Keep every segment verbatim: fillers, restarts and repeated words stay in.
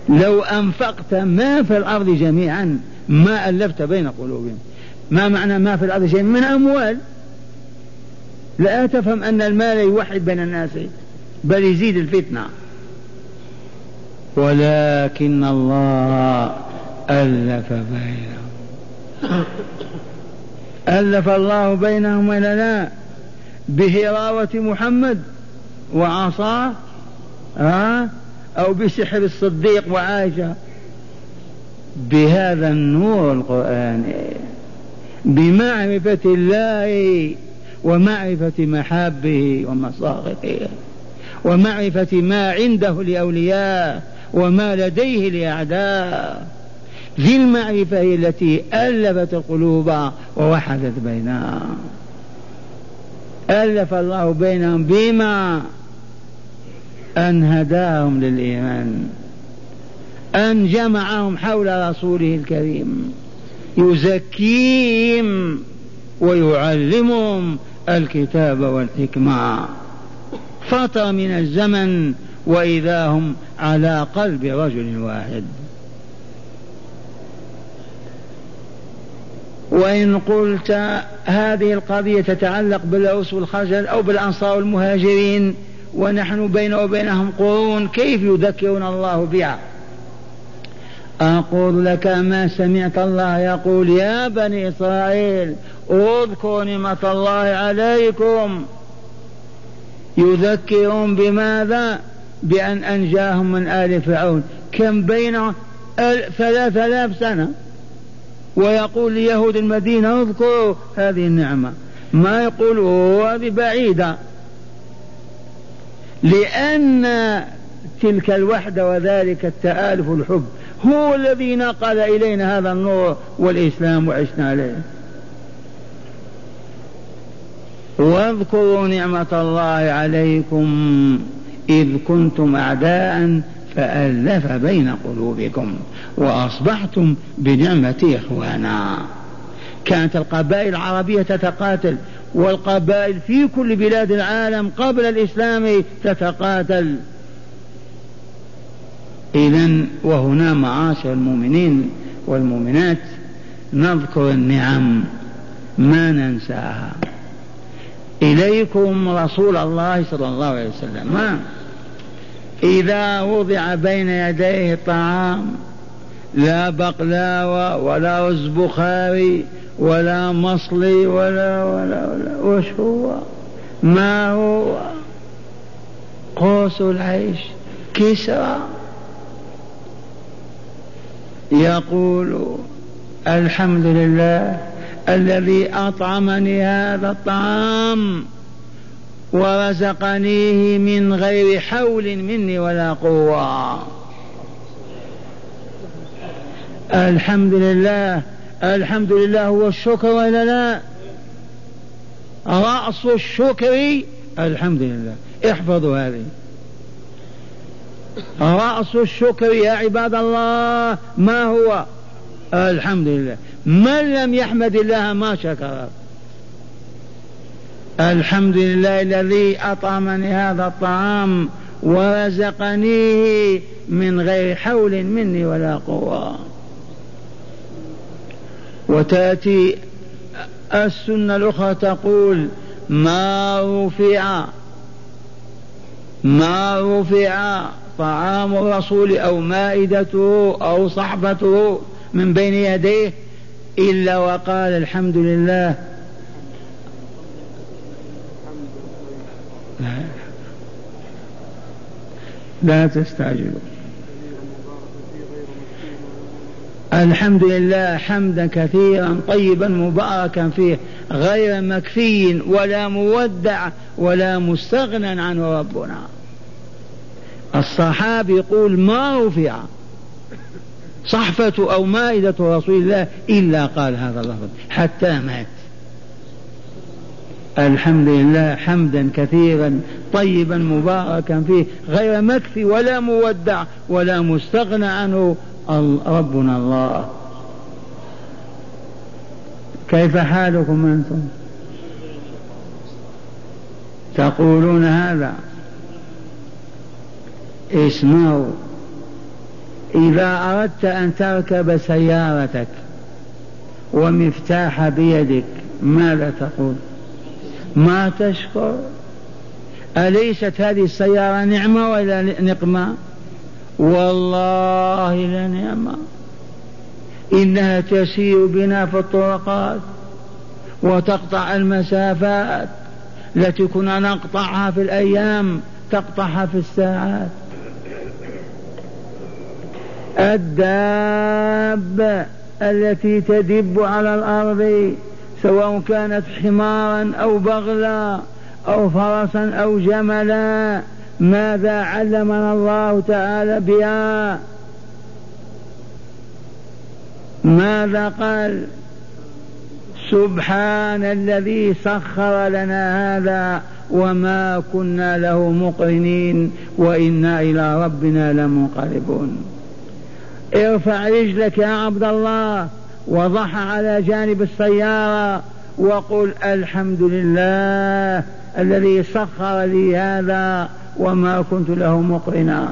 لو أنفقت ما في الأرض جميعا ما ألفت بين قلوبهم. ما معنى ما في الأرض جميعا؟ من أموال. لا تفهم أن المال يوحد بين الناس، بل يزيد الفتنة. ولكن الله ألف بينهم. ألف الله بينهم ولا لا؟ بهراوة محمد وعصاه ها؟ أو بسحر الصديق وعائشة؟ بهذا النور القرآني، بمعرفة الله ومعرفة محابه ومصاغته ومعرفة ما عنده لأولياء وما لديه لأعداء. ذي المعرفة هي التي ألفت القلوب ووحدت بينها. ألف الله بينهم بما أن هداهم للإيمان، أن جمعهم حول رسوله الكريم يزكيهم ويعلمهم الكتاب والحكمة. فترة من الزمن وإذا هم على قلب رجل واحد. وإن قلت هذه القضية تتعلق بالأوس والخزرج أو بالأنصار والمهاجرين ونحن بين وبينهم قرون، كيف يذكرون الله بها؟ أقول لك ما سمعت الله يقول يا بني إسرائيل اذكروا نعمة الله عليكم؟ يذكرون بماذا؟ بأن أنجاهم من آل فرعون. كم بينهم؟ ثلاثة آلاف سنة. ويقول ليهود المدينة اذكروا هذه النعمة، ما يقول هذه بعيدة، لأن تلك الوحدة وذلك التآلف والحب هو الذي نقل إلينا هذا النور والإسلام وعشنا عليه. واذكروا نعمة الله عليكم إذ كنتم أعداء فألف بين قلوبكم وأصبحتم بنعمتي إخوانا. كانت القبائل العربية تتقاتل، والقبائل في كل بلاد العالم قبل الإسلام تتقاتل. إذن وهنا معاشر المؤمنين والمؤمنات نذكر النعم ما ننساها. إليكم رسول الله صلى الله عليه وسلم، ما إذا وضع بين يديه الطعام لا بقلاوة ولا رز بخاري ولا مصلي ولا ولا ولا وش هو؟ ما هو؟ قوس العيش كسرى. يقول الحمد لله الذي أطعمني هذا الطعام ورزقنيه من غير حول مني ولا قوة. الحمد لله. الحمد لله هو الشكر ولا لا؟ رأس الشكر الحمد لله. احفظوا هذه، رأس الشكر يا عباد الله ما هو؟ الحمد لله. من لم يحمد الله ما شكر. الحمد لله الذي أطعمني هذا الطعام ورزقنيه من غير حول مني ولا قوة. وتأتي السنة الأخرى تقول ما رفع ما رفع طعام الرسول أو مائدته أو صحبته من بين يديه إلا وقال الحمد لله. لا, لا تستعجلوا. الحمد لله حمدا كثيرا طيبا مباركا فيه غير مكفي ولا مودع ولا مستغنى عنه ربنا. الصحابي يقول ما رفع صحفة أو مائدة رسول الله إلا قال هذا اللفظ حتى مات. الحمد لله حمدا كثيرا طيبا مباركا فيه غير مكفي ولا مودع ولا مستغنى عنه ربنا الله. كيف حالكم أنتم؟ تقولون هذا؟ اسمعوا إذا أردت أن تركب سيارتك ومفتاح بيدك ماذا تقول؟ ما تشكر؟ أليست هذه السيارة نعمة ولا نقمة؟ والله لنعمة، إنها تسير بنا في الطرقات وتقطع المسافات التي كنا نقطعها في الأيام تقطعها في الساعات. الدابة التي تدب على الأرض سواء كانت حمارا أو بغلا أو فرسا أو جملا، ماذا علمنا الله تعالى بها؟ ماذا قال؟ سبحان الذي سخر لنا هذا وما كنا له مقرنين وإنا إلى ربنا لمنقلبون. ارفع رجلك يا عبد الله وضعها على جانب السيارة وقل الحمد لله الذي سخر لي هذا وما كنت له مقرنا.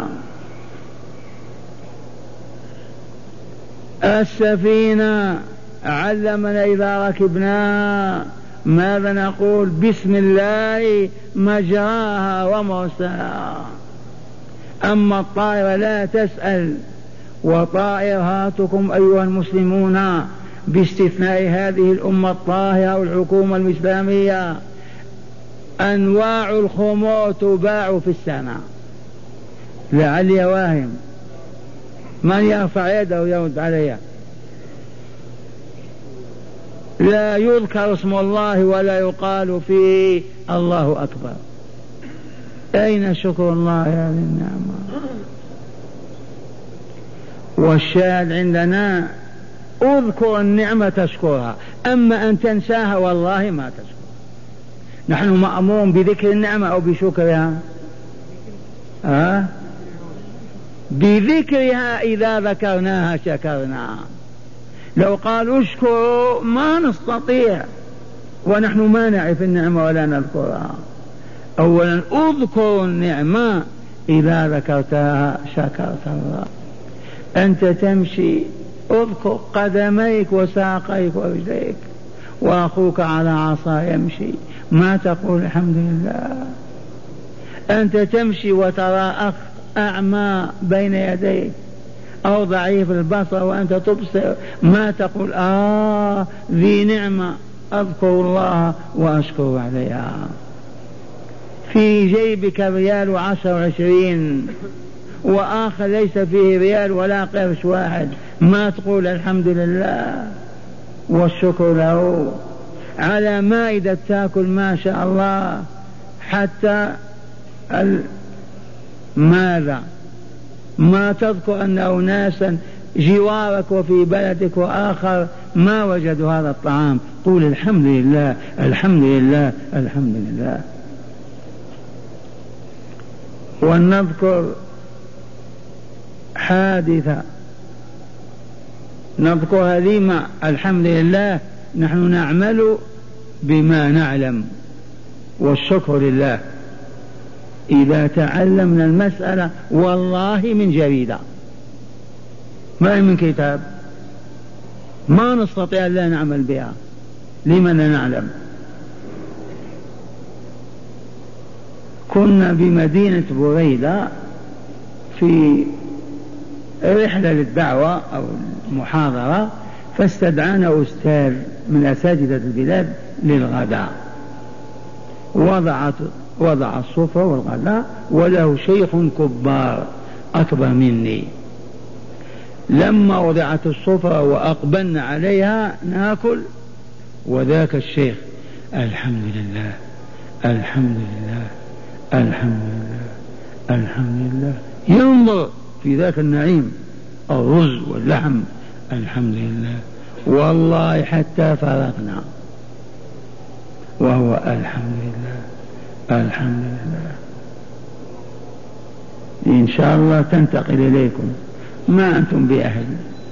السفينة علمنا إذا ركبناها ماذا نقول؟ بسم الله مجراها ومرساها. أما الطائرة لا تسأل. وطائراتكم أيها المسلمون باستثناء هذه الأمة الطاهرة والحكومة الإسلامية أنواع الخمور تباع في السماء. لعلي واهم، من يرفع يده ويرد عليها؟ لا يذكر اسم الله ولا يقال فيه الله أكبر. أين شكر الله يا هذه النعمة؟ والشاهد عندنا اذكر النعمة تشكرها، أما أن تنساها والله ما تشكر. نحن مأمورون بذكر النعمة أو بشكرها؟ أه؟ بذكرها. إذا ذكرناها شكرنا. لو قالوا اشكروا ما نستطيع ونحن ما نعرف النعمة ولا نذكرها. أولا اذكر النعمة، إذا ذكرتها شكرت الله. أنت تمشي اذكر قدميك وساقيك ورجليك، وأخوك على عصا يمشي، ما تقول الحمد لله؟ أنت تمشي وترى أخ أعمى بين يديك أو ضعيف البصر وأنت تبصر، ما تقول آه ذي نعمة أذكر الله وأشكر عليها؟ في جيبك ريال وعشر وعشرين وآخر ليس فيه ريال ولا قرش واحد، ما تقول الحمد لله والشكر له؟ على مائدة تأكل ما شاء الله حتى ال... ماذا؟ ما تذكر أن أناسا جوارك وفي بلدك وآخر ما وجدوا هذا الطعام، قول الحمد لله الحمد لله الحمد لله. ونذكر حادثة نذكرها لما الحمد لله نحن نعمل بما نعلم والشكر لله. إذا تعلمنا المسألة والله من جريدة ما من كتاب ما نستطيع لا نعمل بها. لمن لا نعلم؟ كنا بمدينة بريدة في رحلة للدعوة أو المحاضرة، فاستدعانا أستاذ من أساتذة البلاد للغداء، وضعت وضع الصفر والغداء وله شيخ كبار أكبر مني. لما وضعت الصفرة وأقبلنا عليها ناكل، وذاك الشيخ الحمد لله الحمد لله الحمد لله الحمد لله، ينظر في ذاك النعيم الرز واللحم، الحمد لله والله حتى فرغنا وهو الحمد لله الحمد لله. إن شاء الله تنتقل إليكم، ما أنتم بأهل.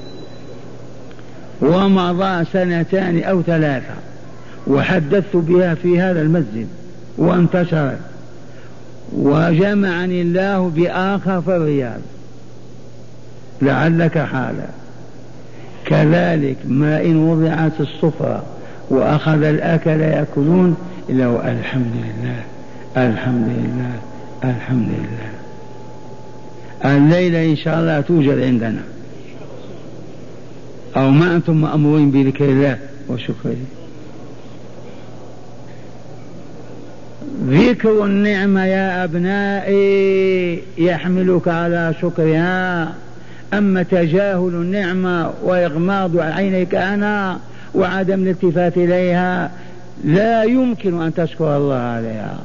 ومضى سنتان أو ثلاثة وحدثت بها في هذا المسجد وانتشرت، وجمعني الله بآخر في الرياض لعلك حالا. كذلك ما إن وضعت السفرة وأخذ الأكل يأكلون إلا الحمد لله الحمد لله الحمد لله. الليلة إن شاء الله توجد عندنا، أو ما أنتم مأمورين بذكر الله وشكره. ذكر النعمة يا أبنائي يحملك على شكرها، أما تجاهل النعمة وإغماض عينيك عنها وعدم الالتفات إليها لا يمكن أن تشكر الله عليها.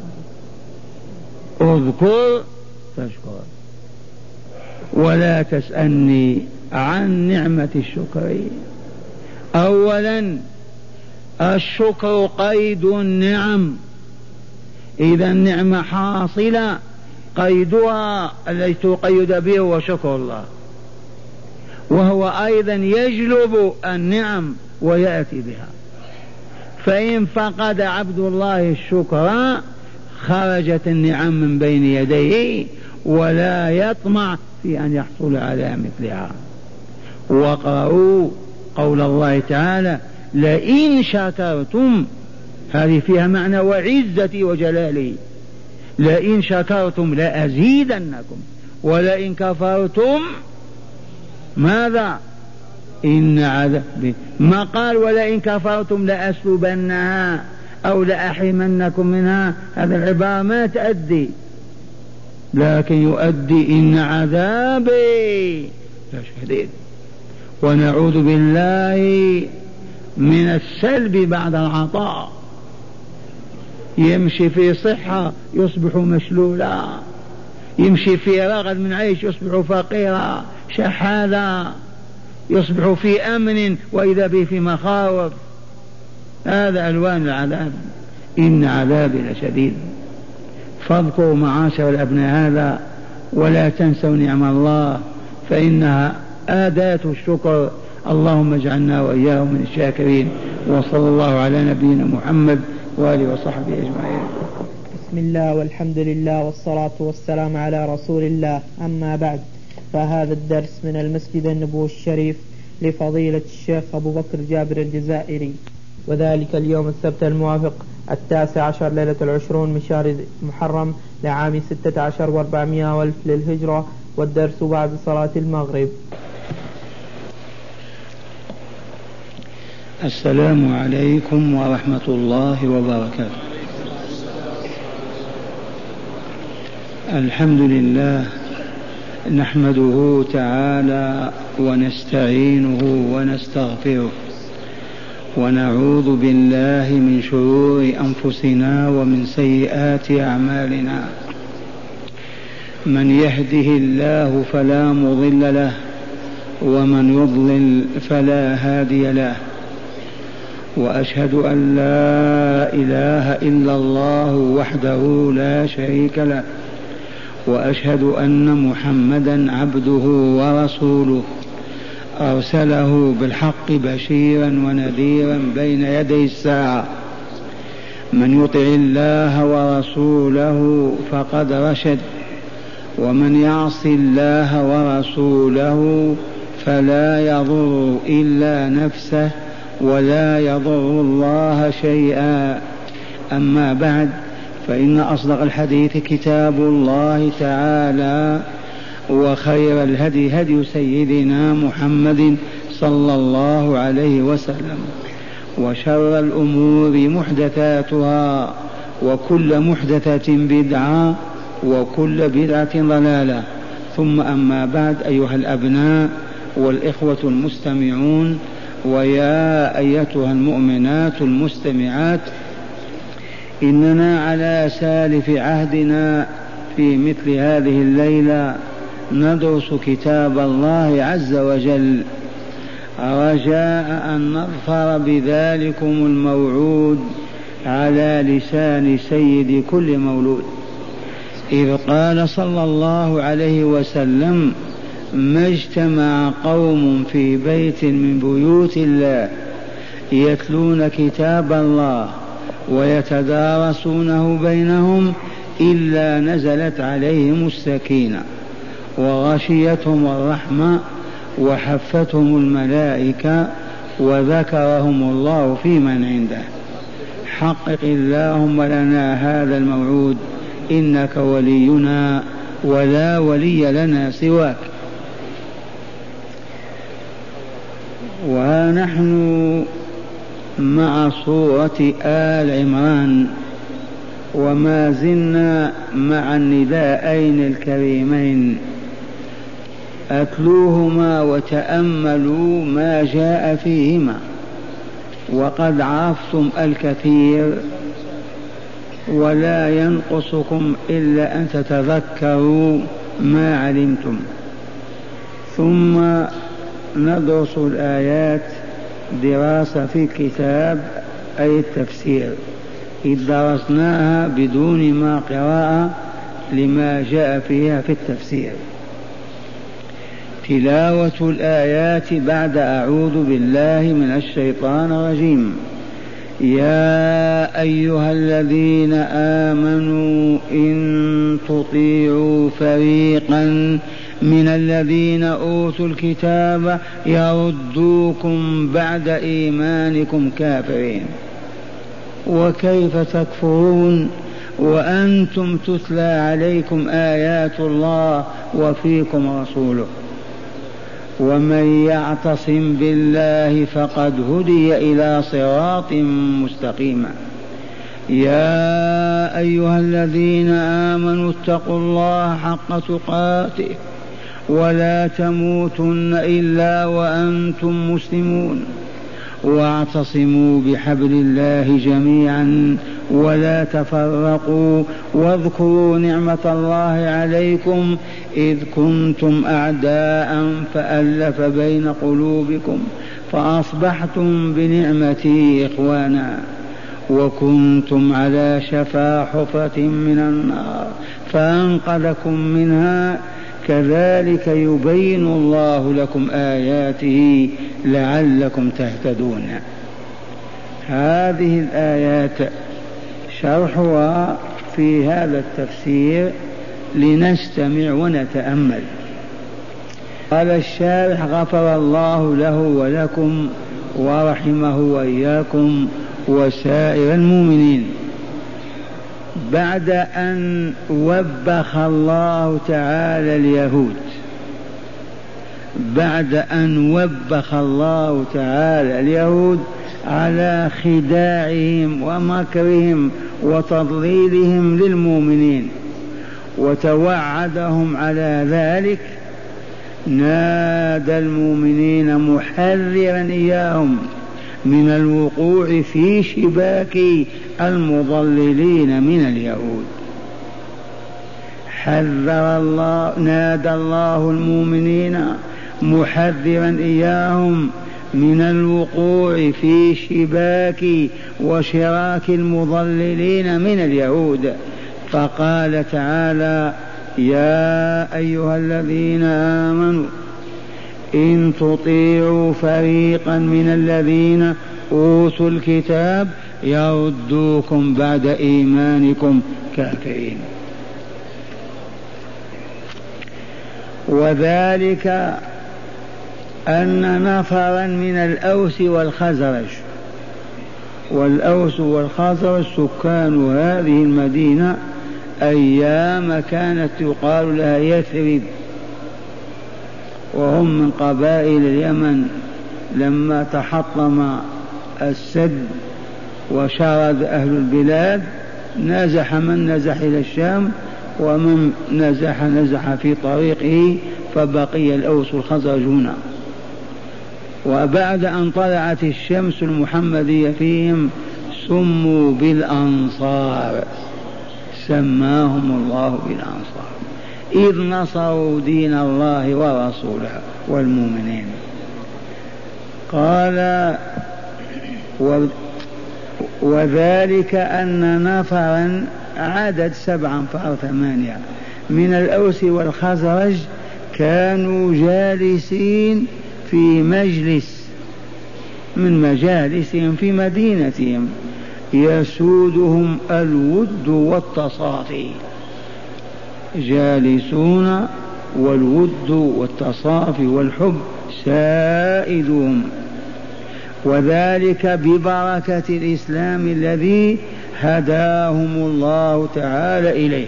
اذكر تشكر، ولا تسألني عن نعمة الشكر. أولا الشكر قيد النعم، إذا النعمة حاصلة قيدها الذي تقيد به هو شكر الله، وهو أيضا يجلب النعم ويأتي بها. فإن فقد عبد الله الشكر خرجت النعم من بين يديه ولا يطمع في أن يحصل على مثلها. وقرأوا قول الله تعالى لئن شكرتم، هذه فيها معنى وعزتي وجلالي، لئن شكرتم لأزيدنكم ولئن كفرتم ماذا؟ إن عذابي. ما قال ولئن كفرتم لأسلبنها أو لأحرمنكم منها، هذا العبارة ما تؤدي، لكن يؤدي إن عذابي لشديد. ونعوذ بالله من السلب بعد العطاء، يمشي في صحة يصبح مشلولا، يمشي في رغد من عيش يصبح فقيرا شحاذا، يصبح في أمن وإذا به في مخاوف. هذا ألوان العذاب، إن عذابي لشديد. فاذكروا معاشر الأبناء هذا ولا تنسوا نعم الله، فإنها أداة الشكر. اللهم اجعلنا وإياهم من الشاكرين. وصلى الله على نبينا محمد وآله وصحبه أجمعين. بسم الله والحمد لله والصلاة والسلام على رسول الله. أما بعد، فهذا الدرس من المسجد النبوي الشريف لفضيلة الشيخ أبو بكر جابر الجزائري، وذلك اليوم السبت الموافق التاسع عشر ليلة العشرون من شهر محرم لعام ستة عشر واربعمائة والف للهجرة، والدرس بعد صلاة المغرب. السلام عليكم ورحمة الله وبركاته. الحمد لله نحمده تعالى ونستعينه ونستغفره، ونعوذ بالله من شرور أنفسنا ومن سيئات أعمالنا. من يهده الله فلا مضل له، ومن يضلل فلا هادي له. وأشهد أن لا إله إلا الله وحده لا شريك له، وأشهد أن محمدا عبده ورسوله أرسله بالحق بشيرا ونذيرا بين يدي الساعة. من يطع الله ورسوله فقد رشد، ومن يعص الله ورسوله فلا يضر إلا نفسه ولا يضر الله شيئا. أما بعد، فإن أصدق الحديث كتاب الله تعالى، وخير الهدي هدي سيدنا محمد صلى الله عليه وسلم، وشر الأمور محدثاتها، وكل محدثة بدعة، وكل بدعة ضلالة. ثم أما بعد، أيها الأبناء والإخوة المستمعون، ويا أيتها المؤمنات المستمعات، إننا على سالف عهدنا في مثل هذه الليلة ندرس كتاب الله عز وجل، رجاء أن نظفر بذلكم الموعود على لسان سيد كل مولود، إذ قال صلى الله عليه وسلم: ما اجتمع قوم في بيت من بيوت الله يتلون كتاب الله ويتدارسونه بينهم إلا نزلت عليهم السكينة وغشيتهم الرحمة وحفتهم الملائكة وذكرهم الله في من عنده. حقق اللهم لنا هذا الموعود إنك ولينا ولا ولي لنا سواك. ونحن مع سورة آل عمران وما زلنا مع النداءين الكريمين، أتلوهما وتأملوا ما جاء فيهما، وقد عرفتم الكثير ولا ينقصكم إلا أن تتذكروا ما علمتم. ثم ندرس الآيات دراسة في الكتاب أي التفسير، إذ درسناها بدون ما قراءة لما جاء فيها في التفسير. تلاوة الآيات بعد أعوذ بالله من الشيطان الرجيم. يا أيها الذين آمنوا إن تطيعوا فريقا من الذين أوتوا الكتاب يردوكم بعد إيمانكم كافرين. وكيف تكفرون وأنتم تتلى عليكم آيات الله وفيكم رسوله؟ ومن يعتصم بالله فقد هدي إلى صراط مستقيم. يا أيها الذين آمنوا اتقوا الله حق تقاته ولا تموتن إلا وأنتم مسلمون، واعتصموا بحبل الله جميعا ولا تفرقوا، واذكروا نعمة الله عليكم إذ كنتم أعداء فألف بين قلوبكم فأصبحتم بنعمتي إخوانا، وكنتم على شفا حفرة من النار فأنقذكم منها، كذلك يبين الله لكم آياته لعلكم تهتدون. هذه الآيات شرحها في هذا التفسير لنستمع ونتأمل. قال الشارح غفر الله له ولكم ورحمه وإياكم وسائر المؤمنين. بعد أن وبخ الله تعالى اليهود، بعد أن وبخ الله تعالى اليهود على خداعهم ومكرهم وتضليلهم للمؤمنين وتوعدهم على ذلك، نادى المؤمنين محذرا إياهم من الوقوع في شباك المضللين من اليهود. حذر الله، نادى الله المؤمنين محذرا إياهم من الوقوع في شباك وشراك المضللين من اليهود، فقال تعالى: يا أيها الذين آمنوا إن تطيعوا فريقا من الذين أوتوا الكتاب يردوكم بعد إيمانكم كافرين. وذلك أن نفرا من الأوس والخزرج، والأوس والخزرج سكان هذه المدينة أيام كانت يقال لها يثرب، وهم من قبائل اليمن. لما تحطم السد وشرد أهل البلاد نزح من نزح إلى الشام، ومن نزح نزح في طريقه، فبقي الأوس والخزرج هنا. وبعد أن طلعت الشمس المحمدية فيهم سموا بالأنصار، سماهم الله بالأنصار، إذ نصروا دين الله ورسوله والمؤمنين. قال: وذلك أن نفرا، عدد سبعا فأو ثمانية، من الأوس والخزرج كانوا جالسين في مجلس من مجالسهم في مدينتهم يسودهم الود والتصافي، جالسون والود والتصافي والحب سائدهم، وذلك ببركة الإسلام الذي هداهم الله تعالى إليه.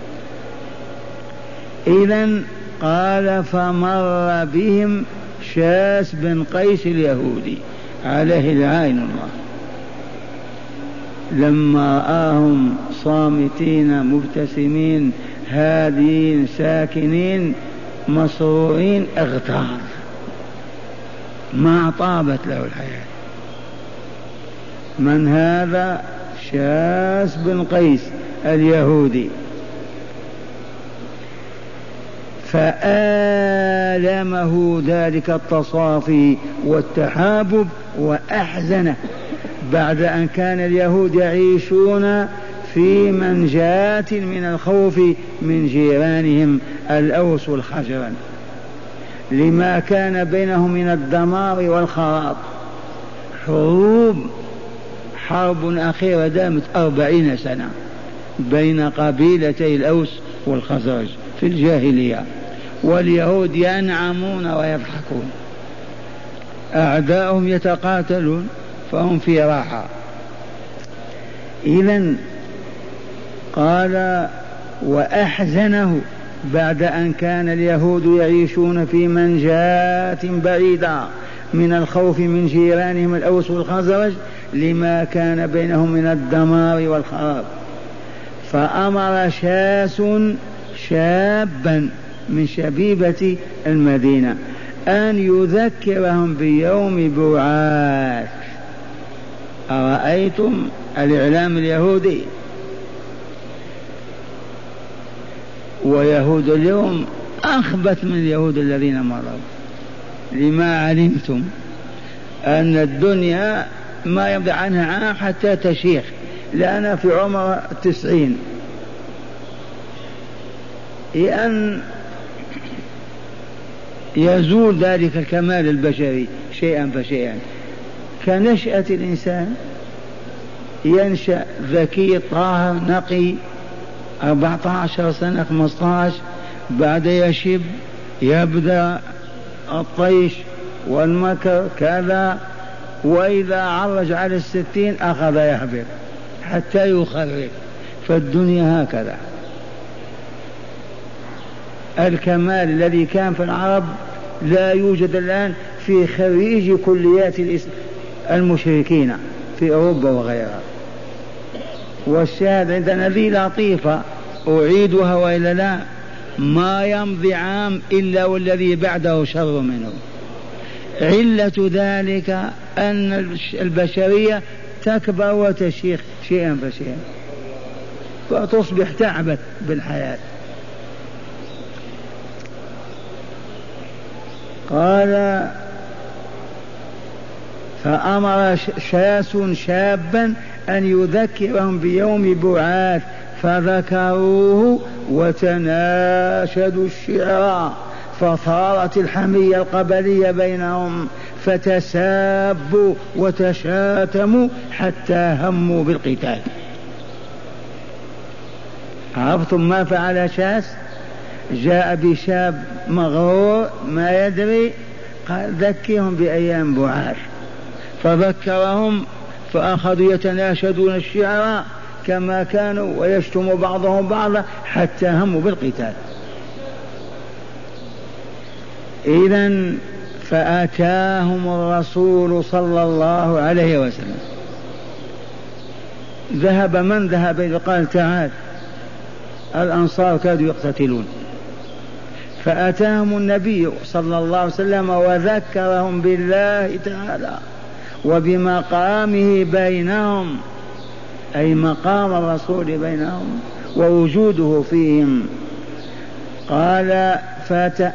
إذن قال فمر بهم شاس بن قيس اليهودي عليه لعين الله، لما رآهم صامتين مبتسمين هادين ساكنين مسرورين اغتار، ما طابت له الحياة. من هذا؟ شاس بن قيس اليهودي. فآلمه ذلك التصافي والتحابب وأحزنه، بعد أن كان اليهود يعيشون في منجاة من الخوف من جيرانهم الأوس والخزرج، لما كان بينهم من الدمار والخراب. حروب حرب أخيرة دامت أربعين سنة بين قبيلتي الأوس والخزرج في الجاهلية، واليهود ينعمون ويضحكون، أعداؤهم يتقاتلون فهم في راحة. إذن قال وأحزنه بعد أن كان اليهود يعيشون في منجاة بعيدة من الخوف من جيرانهم الأوس والخزرج، لما كان بينهم من الدمار والخراب. فأمر شاس شابا من شبيبة المدينة أن يذكرهم بيوم بعاث. أرأيتم الإعلام اليهودي؟ ويهود اليوم أخبث من اليهود الذين مروا، لما علمتم أن الدنيا ما يمضي عنها عام حتى تشيخ. لأنا في عمر التسعين، لأن يزول ذلك الكمال البشري شيئا فشيئا. كنشأة الإنسان ينشأ ذكي طاهر نقي أربعة عشر سنة خمسة عشر، بعد يشب يبدأ الطيش والمكر كذا، وإذا عرج على الستين أخذ يهبط حتى يخرب. فالدنيا هكذا. الكمال الذي كان في العرب لا يوجد الآن في خريج كليات المشركين في أوروبا وغيرها. والشاهد عندنا ذي لطيفة أعيدها وإلا لا، ما يمضي عام إلا والذي بعده شر منه. علة ذلك أن البشرية تكبر وتشيخ شيئا فشيئا، فتصبح تعبت بالحياة. قال فأمر شاس شابا أن يذكرهم بيوم بعاث، فذكروه وتناشدوا الشعر، فصارت الحمية القبلية بينهم، فتسابوا وتشاتموا حتى هموا بالقتال. عرفتم ما فعل شاس؟ جاء بشاب مغرور ما يدري، قال ذكرهم بأيام بعاث، فذكرهم فأخذوا يتناشدون الشعر كما كانوا ويشتم بعضهم بعضا حتى هموا بالقتال. إذن فأتاهم الرسول صلى الله عليه وسلم. ذهب من ذهب؟ قال تعال، الأنصار كادوا يقتتلون، فأتاهم النبي صلى الله عليه وسلم وذكرهم بالله تعالى وبمقامه بينهم، أي مقام الرسول بينهم ووجوده فيهم. قال فت...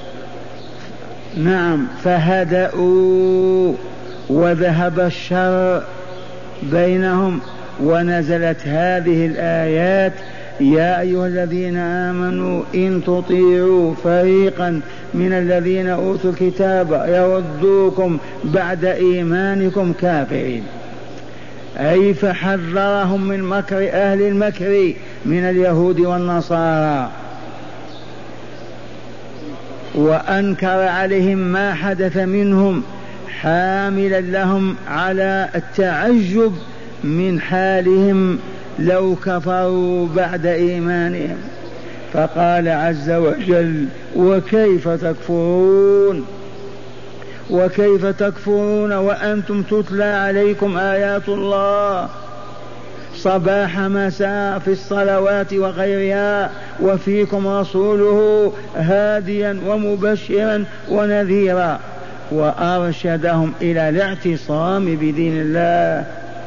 نعم فهدأوا وذهب الشر بينهم، ونزلت هذه الآيات: يا أيها الذين آمنوا إن تطيعوا فريقا من الذين أوتوا الكتاب يردوكم بعد إيمانكم كافرين. أي فحذرهم من مكر أهل المكر من اليهود والنصارى. وأنكر عليهم ما حدث منهم، حاملا لهم على التعجب من حالهم لو كفروا بعد إيمانهم. فقال عز وجل: وكيف تكفرون وكيف تكفرون وأنتم تتلى عليكم آيات الله صباح مساء في الصلوات وغيرها، وفيكم رسوله هاديا ومبشرا ونذيرا. وأرشدهم إلى الاعتصام بدين الله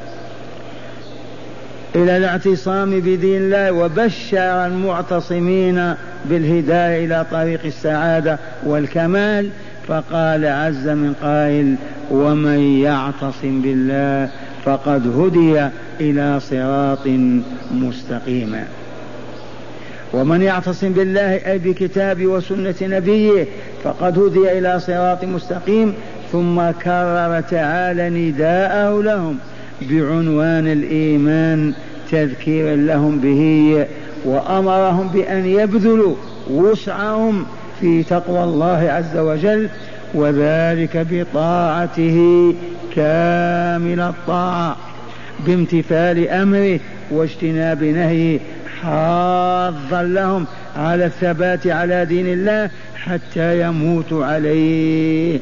إلى الاعتصام بدين الله وبشر المعتصمين بالهداية إلى طريق السعادة والكمال. فقال عز من قائل: ومن يعتصم بالله فقد هدي إلى صراط مستقيم. ومن يعتصم بالله أي بكتاب وسنة نبيه فقد هدي إلى صراط مستقيم. ثم كرر تعالى نداءه لهم بعنوان الإيمان تذكيرا لهم به، وأمرهم بأن يبذلوا وسعهم في تقوى الله عز وجل، وذلك بطاعته كامل الطاعة بامتثال أمره واجتناب نهيه، حاضا لهم على الثبات على دين الله حتى يموتوا عليه،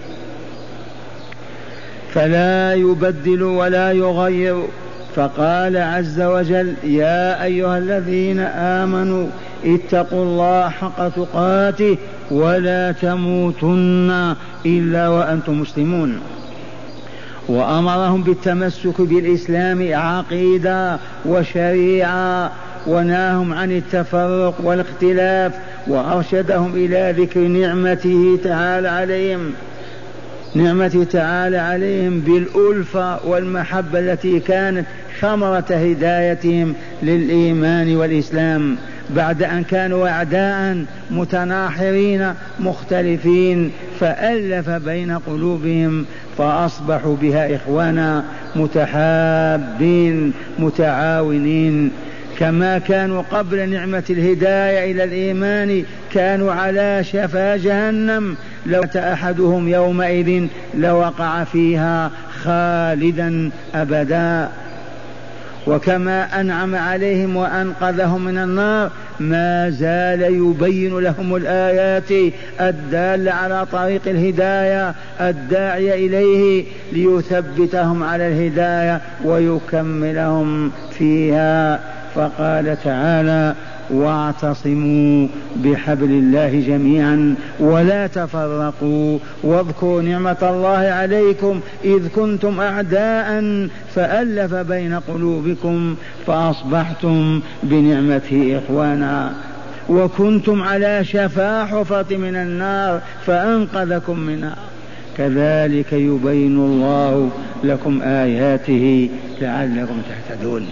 فلا يبدل ولا يغير. فقال عز وجل: يا أيها الذين آمنوا اتقوا الله حق تقاته ولا تموتن إلا وأنتم مسلمون. وأمرهم بالتمسك بالإسلام عقيدة وشريعة، وناهم عن التفرق والاختلاف، وأرشدهم إلى ذكر نعمته تعالى عليهم نعمته تعالى عليهم بالألفة والمحبة التي كانت ثمرة هدايتهم للإيمان والإسلام، بعد أن كانوا أعداء متناحرين مختلفين، فألف بين قلوبهم فأصبحوا بها إخوانا متحابين متعاونين. كما كانوا قبل نعمة الهداية إلى الإيمان كانوا على شفا جهنم، لو مات أحدهم يومئذ لوقع فيها خالدا أبدا. وكما أنعم عليهم وأنقذهم من النار ما زال يبين لهم الآيات الدالة على طريق الهداية الداعية إليه ليثبتهم على الهداية ويكملهم فيها. فقال تعالى: واعتصموا بحبل الله جميعا ولا تفرقوا واذكروا نعمة الله عليكم إذ كنتم أعداء فألف بين قلوبكم فأصبحتم بنعمته إخوانا وكنتم على شفا حفرة من النار فأنقذكم منها. كذلك يبين الله لكم آياته لعلكم تهتدون.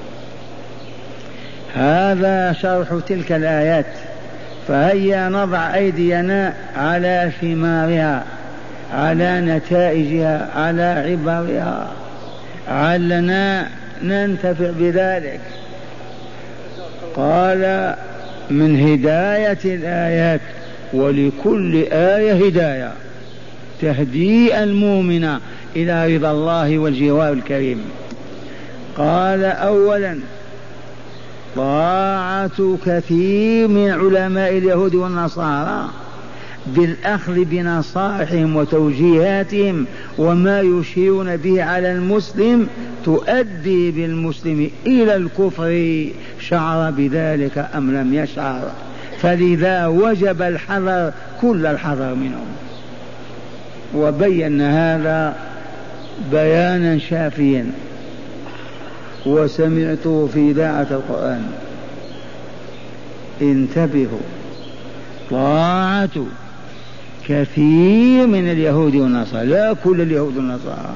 هذا شرح تلك الآيات. فهيا نضع أيدينا على ثمارها، على نتائجها، على عبرها، علنا ننتفع بذلك. قال: من هداية الآيات، ولكل آية هداية تهدي المؤمن إلى رضا الله والجوار الكريم. قال: أولا طاعة كثير من علماء اليهود والنصارى بالأخذ بنصائحهم وتوجيهاتهم وما يشيرون به على المسلم تؤدي بالمسلم إلى الكفر، شعر بذلك أم لم يشعر، فلذا وجب الحذر كل الحذر منهم. وبين هذا بيانا شافيا وسمعته في إذاعة القرآن. انتبهوا، طاعة كثير من اليهود والنصارى، لا كل اليهود والنصارى،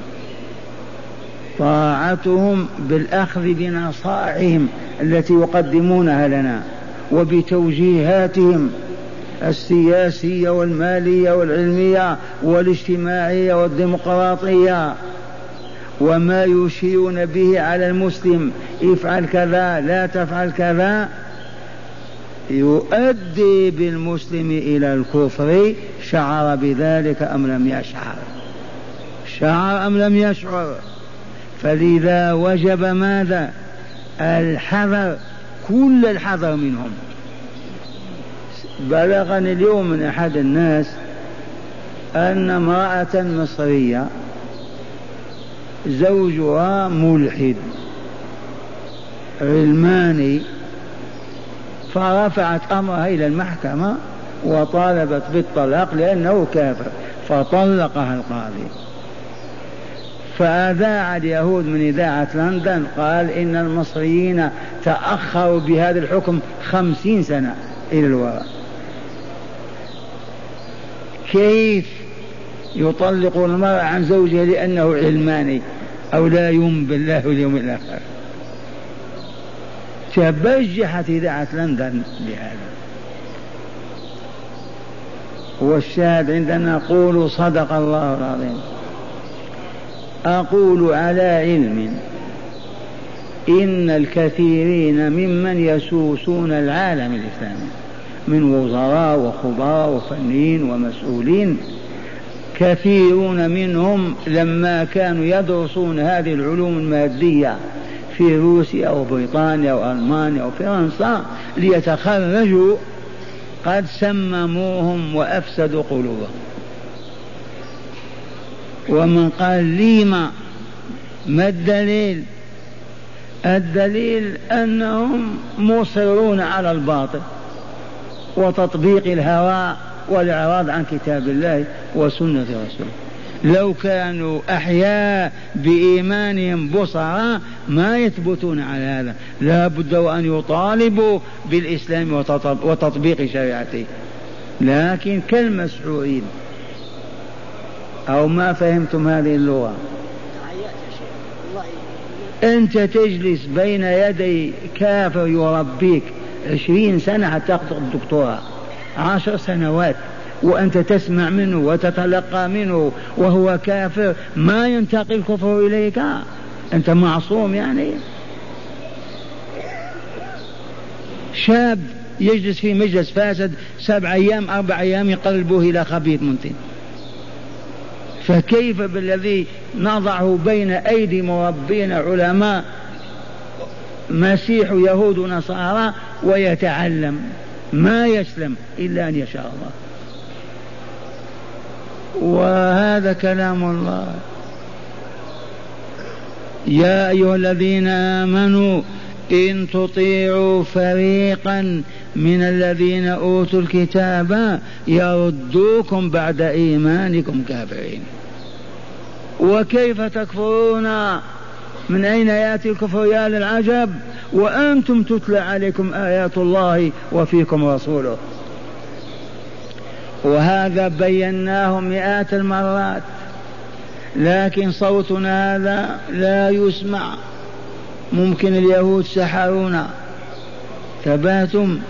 طاعتهم بالأخذ بنصائحهم التي يقدمونها لنا وبتوجيهاتهم السياسية والمالية والعلمية والاجتماعية والديمقراطية، وما يشيرون به على المسلم افعل كذا لا تفعل كذا، يؤدي بالمسلم إلى الكفر، شعر بذلك أم لم يشعر؟ شعر أم لم يشعر؟ فلذا وجب ماذا؟ الحذر، كل الحذر منهم. بلغني اليوم من أحد الناس أن امرأة مصرية زوجها ملحد علماني، فرفعت أمرها إلى المحكمة وطالبت بالطلاق لأنه كافر، فطلقها القاضي. فأذاع اليهود من إذاعة لندن قال إن المصريين تأخروا بهذا الحكم خمسين سنة إلى الوراء. كيف يطلقون المرأة عن زوجها لأنه علماني أو لا يؤمن بالله واليوم الآخر؟ تبجحت إذاعة لندن بهذا. والشاهد عندنا نقول صدق الله العظيم. أقول على علم إن الكثيرين ممن يسوسون العالم الإسلامي من وزراء وخبراء وفنيين ومسؤولين، كثيرون منهم لما كانوا يدرسون هذه العلوم المادية في روسيا أو بريطانيا أو ألمانيا أو فرنسا ليتخرجوا قد سمموهم وأفسدوا قلوبهم. ومن قال لي ما ما الدليل؟ الدليل أنهم مصرون على الباطل وتطبيق الهوى والإعراض عن كتاب الله وسنة رسوله. لو كانوا أحياء بإيمانهم بصراء ما يثبتون على هذا، لا بد أن يطالبوا بالإسلام وتطبيق شريعته، لكن كالمسحورين. أو ما فهمتم هذه اللغة؟ أنت تجلس بين يدي كافر يربيك عشرين سنة حتى تأخذ الدكتوراه، عشر سنوات، وأنت تسمع منه وتتلقى منه وهو كافر، ما ينتقل الكفر إليك؟ أنت معصوم يعني؟ شاب يجلس في مجلس فاسد سبع أيام أربع أيام يقلبه إلى خبيث منتن، فكيف بالذي نضعه بين أيدي مربين علماء مسيح يهود ونصارى ويتعلم؟ ما يسلم إلا أن يشاء الله. وهذا كلام الله. يا أيها الذين آمنوا إن تطيعوا فريقا من الذين أوتوا الكتاب يردوكم بعد إيمانكم كافرين. وكيف تكفرون؟ من أين يأتي الكفر يا للعجب وأنتم تتلى عليكم آيات الله وفيكم رسوله؟ وهذا بيناه مئات المرات، لكن صوتنا هذا لا يسمع. ممكن اليهود سحرونا. تباتم.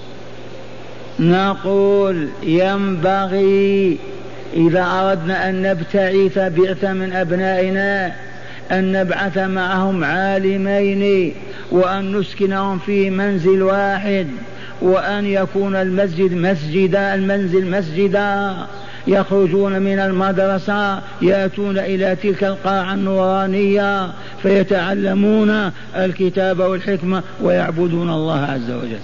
نقول ينبغي إذا أردنا أن نبتعث بعثة من أبنائنا أن نبعث معهم عالمين وأن نسكنهم في منزل واحد، وأن يكون المسجد مسجدا المنزل مسجدا، يخرجون من المدرسة يأتون إلى تلك القاعة النورانية فيتعلمون الكتاب والحكمة ويعبدون الله عز وجل،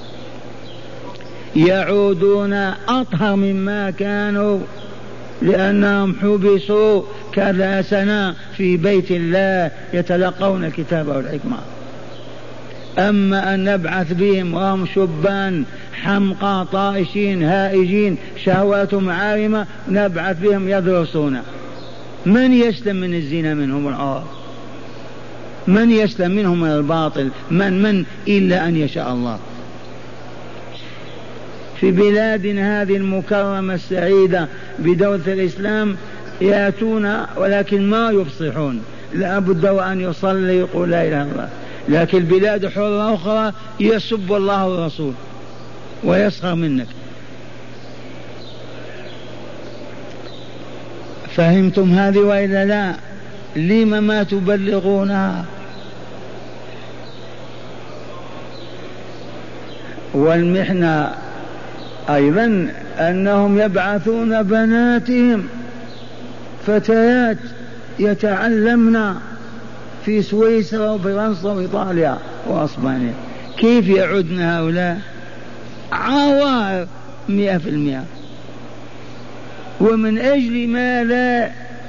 يعودون أطهر مما كانوا لأنهم حبسوا كذا سنة في بيت الله يتلقون الكتاب والحكمة. أما أن نبعث بهم وهم شبان حمقى طائشين هائجين شهواتهم عارمة نبعث بهم يدرسون، من يسلم من الزنا منهم والعار؟ من يسلم منهم من الباطل؟ من من إلا أن يشاء الله. في بلادنا هذه المكرمة السعيدة بدولة الإسلام يأتون ولكن ما يفصحون، لا بد وأن يصلي يقول لا إله إلا الله، لكن البلاد حرة أخرى يسب الله والرسول ويسخر منك. فهمتم هذه وإلا لا؟ لما ما تبلغونها؟ والمحنة أيضا أنهم يبعثون بناتهم فتيات يتعلمن في سويسرا وفرنسا وإيطاليا وأسبانيا، كيف يعدن هؤلاء؟ عوار مئة في المئة. ومن أجل ما لا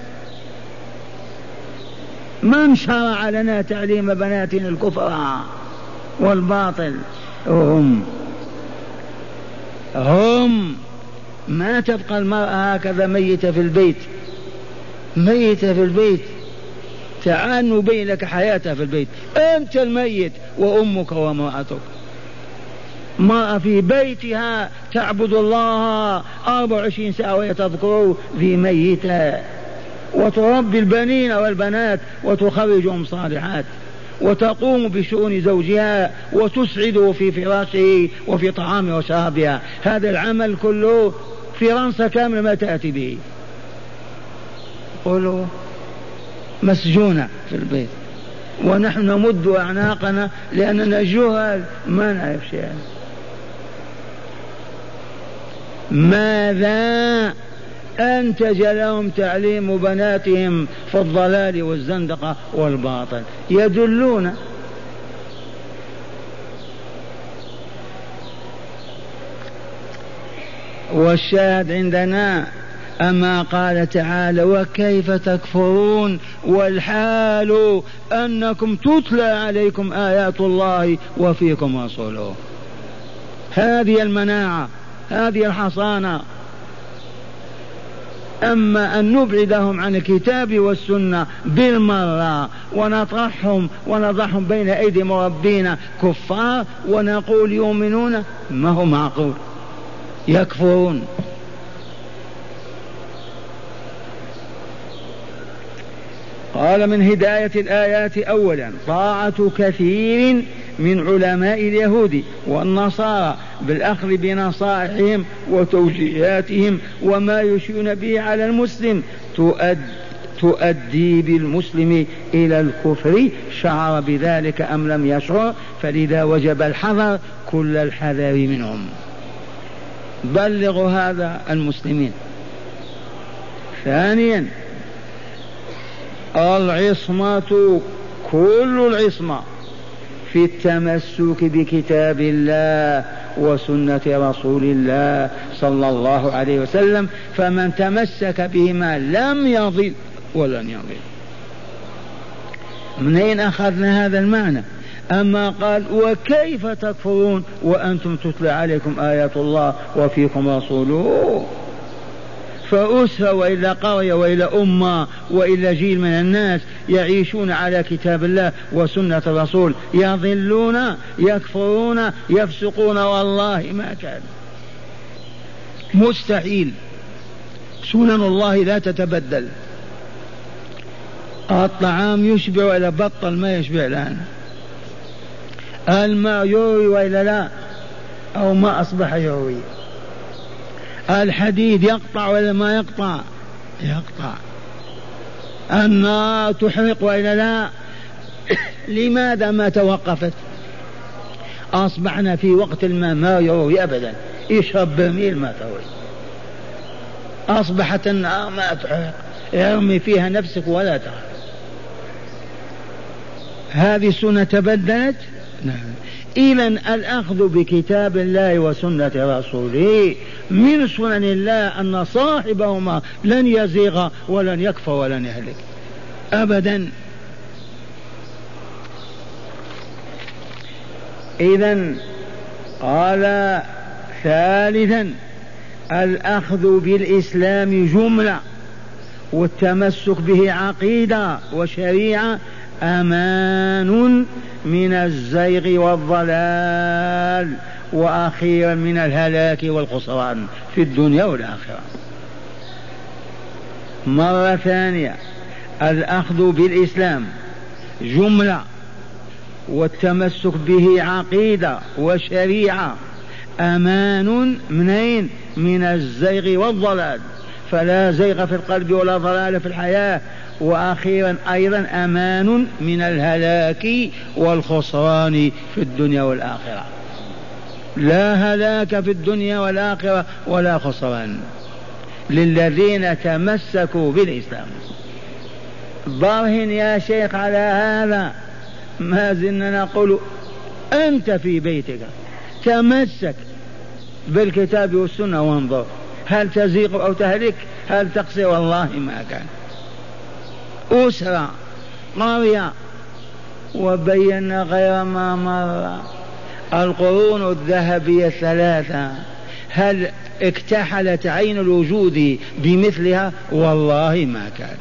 من شرع لنا تعليم بناتنا الكفر والباطل؟ هم هم ما تبقى المرأة هكذا ميتة في البيت، ميتة في البيت. تعال نبين لك حياتها في البيت. أنت الميت وأمك وامرأتك. مرأة في بيتها تعبد الله أربع وعشرين ساعة وهي تذكر في ميتها، وتربي البنين والبنات وتخرجهم صالحات، وتقوم بشؤون زوجها وتسعده في فراشه وفي طعامه وشرابها. هذا العمل كله فرنسا كاملة ما تأتي به. قولوا مسجونة في البيت، ونحن نمد أعناقنا لأننا جهل ما نعرف شيئا. ماذا أنتج لهم تعليم بناتهم في الضلال والزندقة والباطل؟ يدلون. والشاهد عندنا أما قال تعالى وكيف تكفرون والحال أنكم تتلى عليكم آيات الله وفيكم رسوله. هذه المناعة، هذه الحصانة. أما أن نبعدهم عن الكتاب والسنة بالمرة ونطرحهم ونضعهم بين أيدي مربينا كفار ونقول يؤمنون، ما هو معقول، يكفرون. قال من هداية الآيات أولا طاعة كثير من علماء اليهود والنصارى بالأخذ بنصائحهم وتوجيهاتهم وما يشيرون به على المسلم تؤدي بالمسلم إلى الكفر، شعر بذلك أم لم يشعر، فلذا وجب الحذر كل الحذر منهم. بلغوا هذا المسلمين. ثانيا العصمة، كل العصمة في التمسك بكتاب الله وسنة رسول الله صلى الله عليه وسلم، فمن تمسك بهما لم يضل ولن يضل. منين أخذنا هذا المعنى؟ أما قال وكيف تكفرون وأنتم تتلى عليكم آيات الله وفيكم رسوله؟ فأسرة وإلا قرية وإلا أمة وإلا جيل من الناس يعيشون على كتاب الله وسنة الرسول يضلون يكفرون يفسقون؟ والله ما كان، مستحيل. سنن الله لا تتبدل. الطعام يشبع وإلا بطل ما يشبع الآن. الماء يروي وإلا لا، أو ما أصبح يروي. الحديد يقطع ولا ما يقطع؟ يقطع. النار تحرق وإلا لا؟ لماذا ما توقفت؟ أصبحنا في وقت الماء ما يروي أبدا، يشرب برميل ما تروي. أصبحت النار ما تحرق، ارمي فيها نفسك ولا ترى. هذه السنة تبدلت؟ نعم. إذن الأخذ بكتاب الله وسنة رسوله من سنن الله أن صاحبهما لن يزيغ ولن يكفر ولن يهلك أبدا. إذن قال ثالثا الأخذ بالإسلام جملة والتمسك به عقيدة وشريعة أمان من الزيغ والضلال، وأخيرا من الهلاك والخسران في الدنيا والآخرة. مرة ثانية الأخذ بالإسلام جملة والتمسك به عقيدة وشريعة أمان منين؟ من الزيغ والضلال، فلا زيغ في القلب ولا ضلال في الحياة. وأخيرا أيضا أمان من الهلاك والخسران في الدنيا والآخرة. لا هلاك في الدنيا والآخرة ولا خسران للذين تمسكوا بالإسلام. برهن يا شيخ على هذا، ما زلنا نقول أنت في بيتك تمسك بالكتاب والسنة وانظر هل تزيغ أو تهلك، هل تقصي؟ والله ما كان. أسرة قرية، وبينا غير ما مر القرون الذهبية الثلاثة هل اكتحلت عين الوجود بمثلها؟ والله ما كان.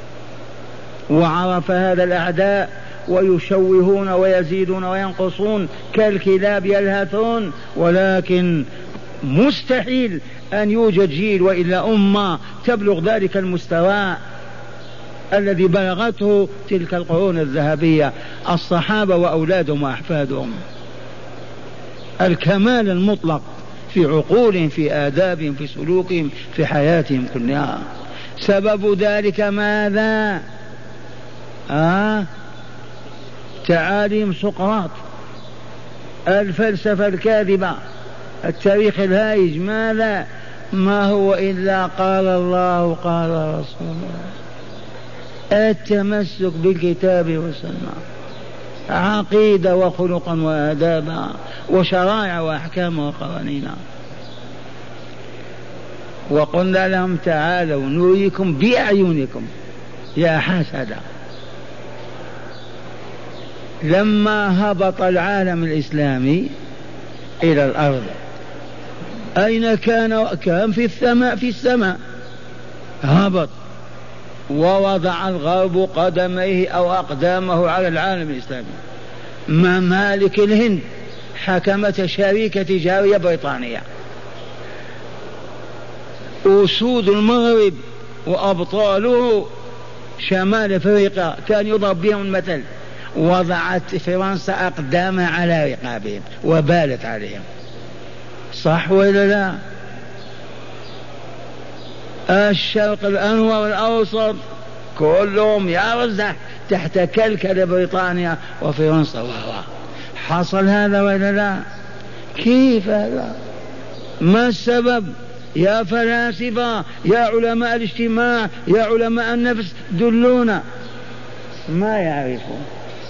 وعرف هذا الأعداء ويشوهون ويزيدون وينقصون كالكلاب يلهثون، ولكن مستحيل أن يوجد جيل وإلا أمة تبلغ ذلك المستوى الذي بلغته تلك القرون الذهبية، الصحابة وأولادهم وأحفادهم، الكمال المطلق في عقولهم، في آدابهم، في سلوكهم، في حياتهم كلها. سبب ذلك ماذا؟ آه تعاليم سقراط، الفلسفة الكاذبة، التاريخ الهائج. ماذا؟ ما هو إلا قال الله قال رسول الله. التمسك بالكتاب والسنة، عقيدة وخلقا وآدابا وشرائع وأحكام وقوانين. وقلنا لهم تعالوا نريكم بأعينكم يا حسدا. لما هبط العالم الإسلامي إلى الأرض أين كان؟ كان في السماء، في السماء هبط، ووضع الغرب قدميه أو أقدامه على العالم الإسلامي. ممالك الهند حكمت شركة تجارية بريطانية، أسود المغرب وأبطاله شمال أفريقيا كان يضرب بهم المثل، وضعت فرنسا أقدامها على رقابهم وبالت عليهم. صح ولا لا؟ الشرق الأنور والأوسط كلهم يرزح تحت كلكل بريطانيا وفرنسا. وهو حصل هذا ولا لا؟ كيف هذا؟ ما السبب؟ يا فلاسفة، يا علماء الاجتماع، يا علماء النفس، دلونا. ما يعرفون.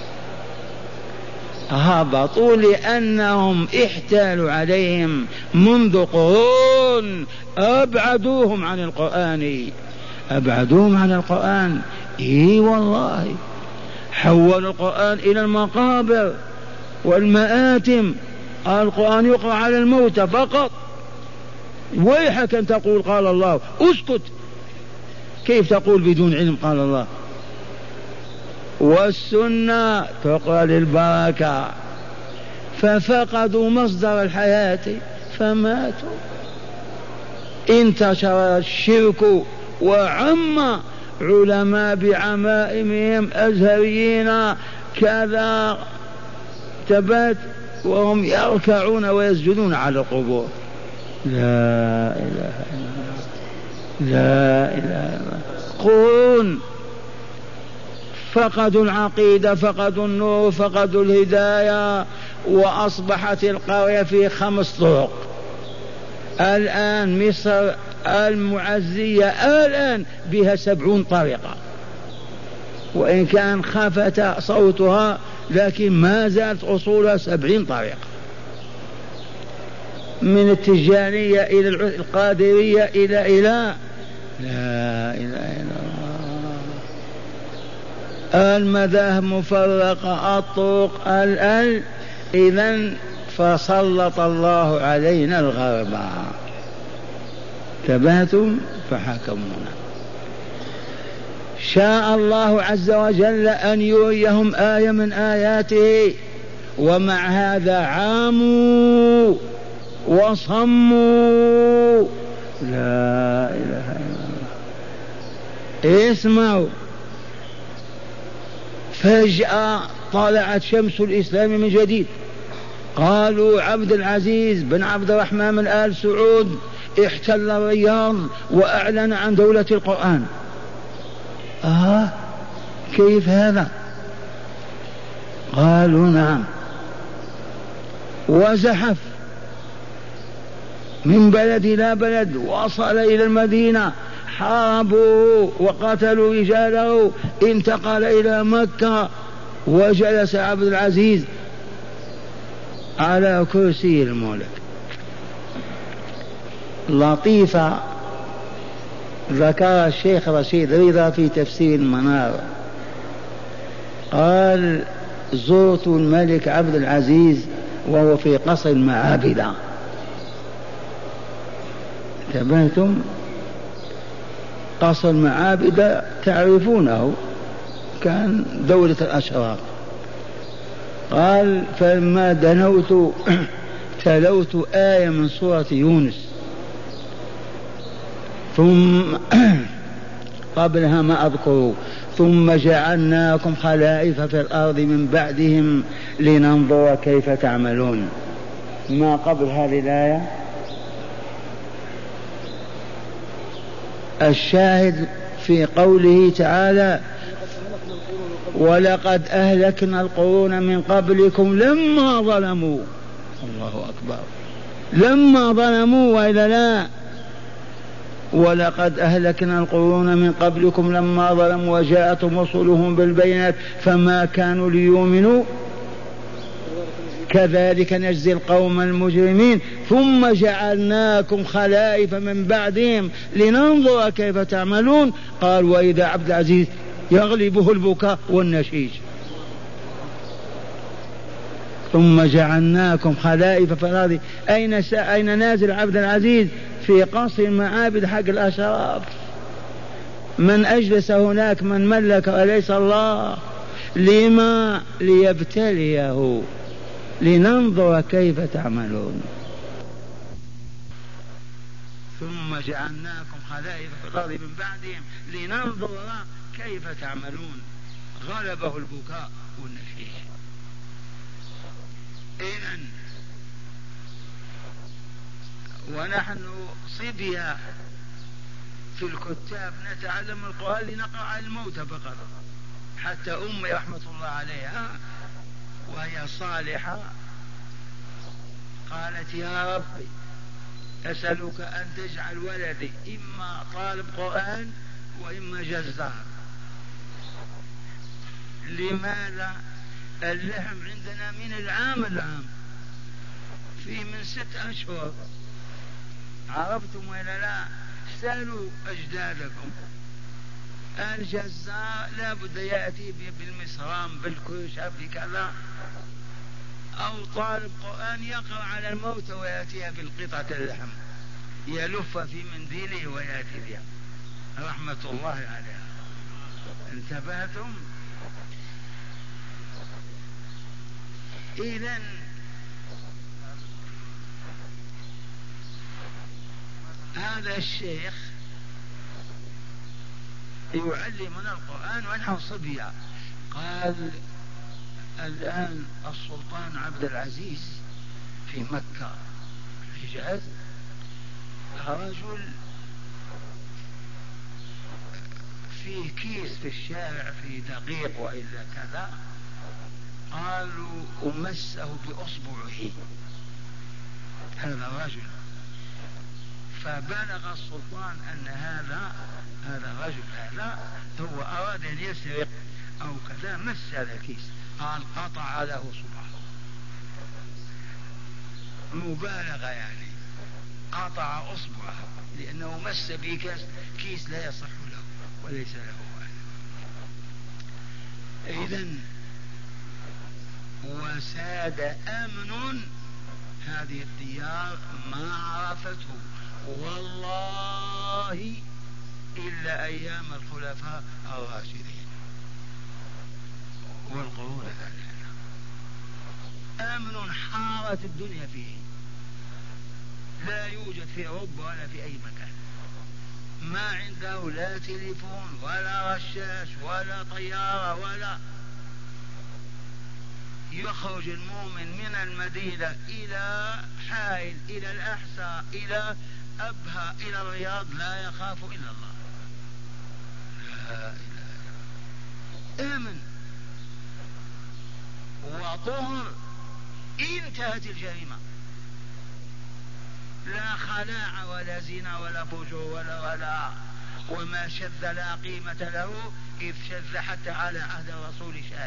هبطوا لأنهم احتالوا عليهم منذ قرون، أبعدوهم عن القرآن، أبعدوهم عن القرآن. إيه والله، حولوا القرآن إلى المقابر والمآتم. القرآن يقرأ على الموتى فقط. ويحك أن تقول قال الله، اسكت. كيف تقول بدون علم قال الله؟ والسنة تقرأ للبركة. ففقدوا مصدر الحياة فماتوا. انتشر الشرك وعم علماء بعمائمهم أزهريين كذا تبات وهم يركعون ويسجدون على القبور. لا إله إلا الله، لا إله إلا الله. قرون فقدوا العقيدة، فقدوا النور، فقدوا الهداية، وأصبحت القرية في خمس طرق. الآن مصر المعزية الآن بها سبعون طريقة، وإن كان خفت صوتها لكن ما زالت أصولها سبعين طريقة، من التجانية إلى القادرية إلى إلى لا إله إلا الله. المذاهب مفرقة، الطرق الأل. إذن فسلط الله علينا الغرب، تبهتم فحكمونا. شاء الله عز وجل أن يريهم آية من آياته، ومع هذا عاموا وصموا. لا إله إلا الله. اسمعوا، فجأة طلعت شمس الإسلام من جديد. قالوا عبد العزيز بن عبد الرحمن من آل سعود احتل الرياض وأعلن عن دولة القرآن. آه كيف هذا؟ قالوا نعم. وزحف من بلد إلى بلد، وصل إلى المدينة، حاربوه وقتلوا رجاله، انتقل إلى مكة وجلس عبد العزيز على كرسي الملك. لطيفة ذكر الشيخ رشيد رضا في تفسير المنار، قال: زرت الملك عبد العزيز وهو في قصر المعابدة. تبهتم؟ قصر المعابدة تعرفونه، كان دولة الأشراف. قال: فلما دنوت تلوت آية من سورة يونس، ثم قبلها ما أذكر: ثم جعلناكم خلائف في الأرض من بعدهم لننظر كيف تعملون. ما قبل هذه الآية الشاهد في قوله تعالى: ولقد أهلكنا القرون من قبلكم لما ظلموا. الله أكبر، لما ظلموا وإلا لا؟ ولقد أهلكنا القرون من قبلكم لما ظلموا وجاءتهم رسلهم بالبينات فما كانوا ليؤمنوا كذلك نجزي القوم المجرمين ثم جعلناكم خلائف من بعدهم لننظر كيف تعملون. قال: وإذا عبد العزيز يغلبه البكاء والنشيج. ثم جعلناكم خلائف في الأرض. أين أين نازل عبد العزيز؟ في قصر المعابد حق الأشراف. من أجلس هناك؟ من ملك أليس الله؟ لما؟ ليبتليه، لننظر كيف تعملون. ثم جعلناكم خلائف في الأرض من بعدهم لننظر كيف تعملون. غلبه البكاء والنشيج. إذن ونحن صبيا في الكتاب نتعلم القرآن لنقرأ على الموت فقط. حتى أمي رحمة الله عليها وهي صالحة قالت: يا ربي أسألك أن تجعل ولدي إما طالب قرآن وإما جزار. لماذا؟ اللحم عندنا من العام العام في من ست أشهر. عرفتم ولا لا؟ سألوا أجدادكم. الجزار لا بد يأتي بالمصرام بالكوشة بكذا، أو طالب قرآن يقرأ على الموت ويأتيها بالقطعة اللحم يلف في منديله ويأتي بها رحمة الله عليها. انتبهتم؟ إذن هذا الشيخ يعلمنا القرآن ونحن صبيا. قال: الآن السلطان عبد العزيز في مكة الحجاز رجل فيه كيس في الشارع فيه دقيق وإلا كذا، قالوا أمسه بأصبعه هذا الرجل. فبلغ السلطان أن هذا هذا الرجل هذا هو أراد أن يسرق أو كذا، مس هذا الكيس. قال: قطع له صبعه. مبالغة يعني، قطع أصبعه لأنه مس بكيس كيس لا يصح له وليس له أهل. إذن وساد أمن هذه الديار ما عرفته والله إلا أيام الخلفاء الراشدين والقرون الثلاثة. أمن حارت الدنيا فيه، لا يوجد في أوروبا ولا في أي مكان. ما عنده لا تليفون ولا رشاش ولا طيارة ولا. يخرج المؤمن من المدينة إلى حائل إلى الأحساء إلى أبها إلى الرياض لا يخاف إلا الله. لا إله إلا الله. آمن وطهر. انتهت الجريمة. لا خلاع ولا زنا ولا فجور ولا ولا وما شذ لا قيمة له، إذ شذ حتى على عهد الرسول شاذ.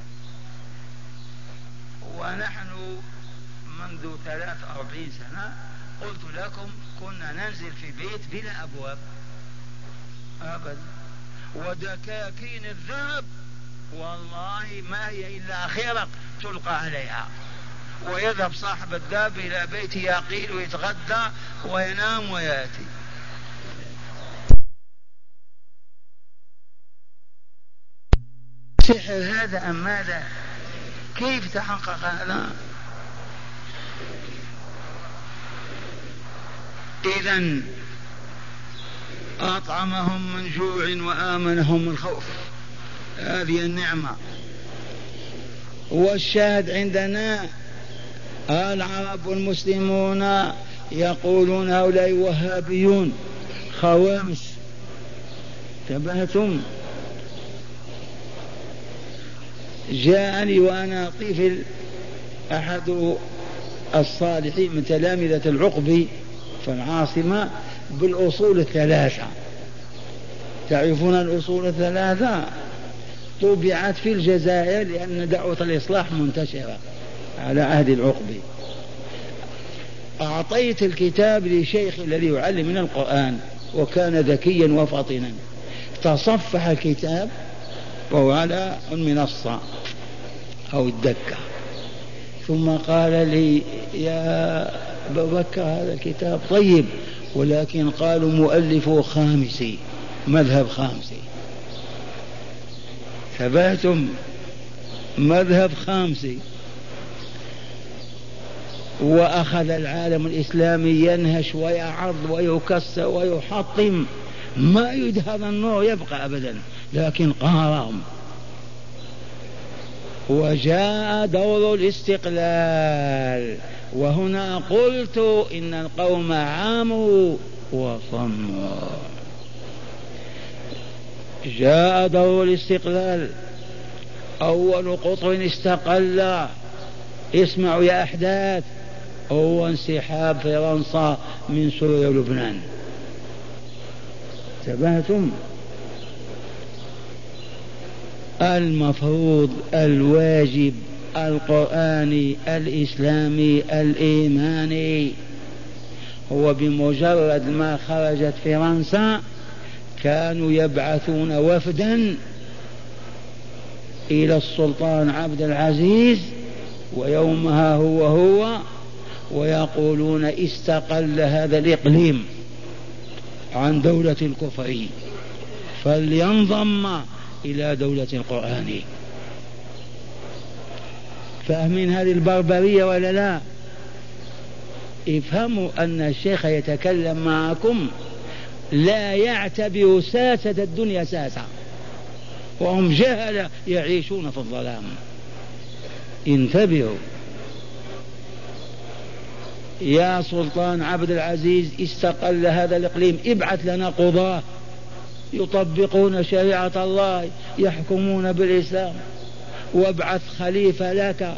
ونحن منذ ثلاث أربعين سنة قلت لكم كنا ننزل في بيت بلا أبواب أبدا، ودكاكين الذهب والله ما هي إلا خرق تلقى عليها، ويذهب صاحب الذهب إلى بيته يقيل ويتغدى وينام ويأتي. سحر هذا أم ماذا؟ كيف تحقق هذا؟ إذن أطعمهم من جوع وآمنهم من خوف، هذه النعمة. والشاهد عندنا العرب والمسلمون يقولون هؤلاء وهابيون خوامس، تبهتم. جاءني وأنا طفل أحد الصالحين من تلامذة العقبي في العاصمة بالأصول الثلاثة، تعرفون الأصول الثلاثة؟ طبعت في الجزائر لأن دعوة الإصلاح منتشرة على عهد العقبي. أعطيت الكتاب لشيخ الذي يعلم من القرآن وكان ذكيا وفطنا، تصفح الكتاب وهو على المنصة أو الدكة، ثم قال لي يا أبا بكر هذا الكتاب طيب ولكن قالوا مؤلفه خامسي، مذهب خامسي. ثباتم مذهب خامسي. وأخذ العالم الإسلامي ينهش ويعرض ويكسر ويحطم، ما يريد هذا النور يبقى أبدا، لكن قهرهم. وجاء دور الاستقلال، وهنا قلت إن القوم عاموا وصموا. جاء دور الاستقلال، أول قطر استقل، اسمعوا يا أحداث، هو انسحاب فرنسا من سوريا ولبنان. انتبهتم؟ المفروض الواجب القرآني الإسلامي الإيماني هو بمجرد ما خرجت فرنسا كانوا يبعثون وفدا إلى السلطان عبد العزيز ويومها هو هو ويقولون استقل هذا الإقليم عن دولة الكفر فلينضم إلى دولة القرآن. فاهمين هذه البربرية ولا لا؟ افهموا أن الشيخ يتكلم معكم لا يعتبر ساسة الدنيا ساسة، وهم جهلة يعيشون في الظلام. انتبهوا. يا سلطان عبد العزيز استقل هذا الإقليم، ابعث لنا قضاة يطبقون شريعة الله يحكمون بالإسلام، وابعث خليفة لك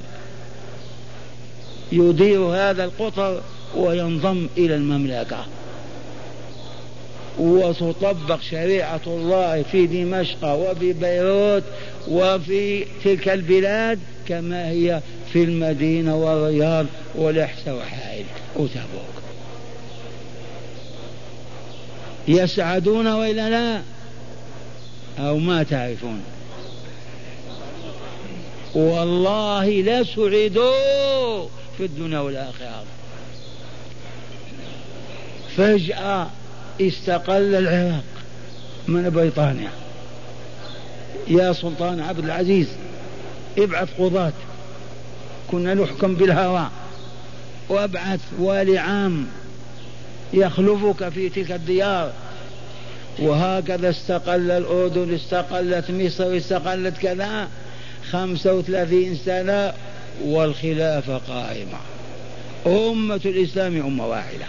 يدير هذا القطر وينضم إلى المملكة وتطبق شريعة الله في دمشق وفي بيروت وفي تلك البلاد كما هي في المدينة والرياض والأحساء وحائل وتبوك. يسعدون وإلا لا؟ أو ما تعرفون؟ والله لا سعدوا في الدنيا والآخرة. فجأة استقل العراق من بريطانيا. يا سلطان عبد العزيز ابعث قضاة، كنا نحكم بالهوى، وابعث والي عام يخلفك في تلك الديار. وهكذا استقل الأردن، استقلت مصر، استقلت كذا، خمسة وثلاثين سنة والخلافة قائمة. أمة الإسلام أمة واحدة.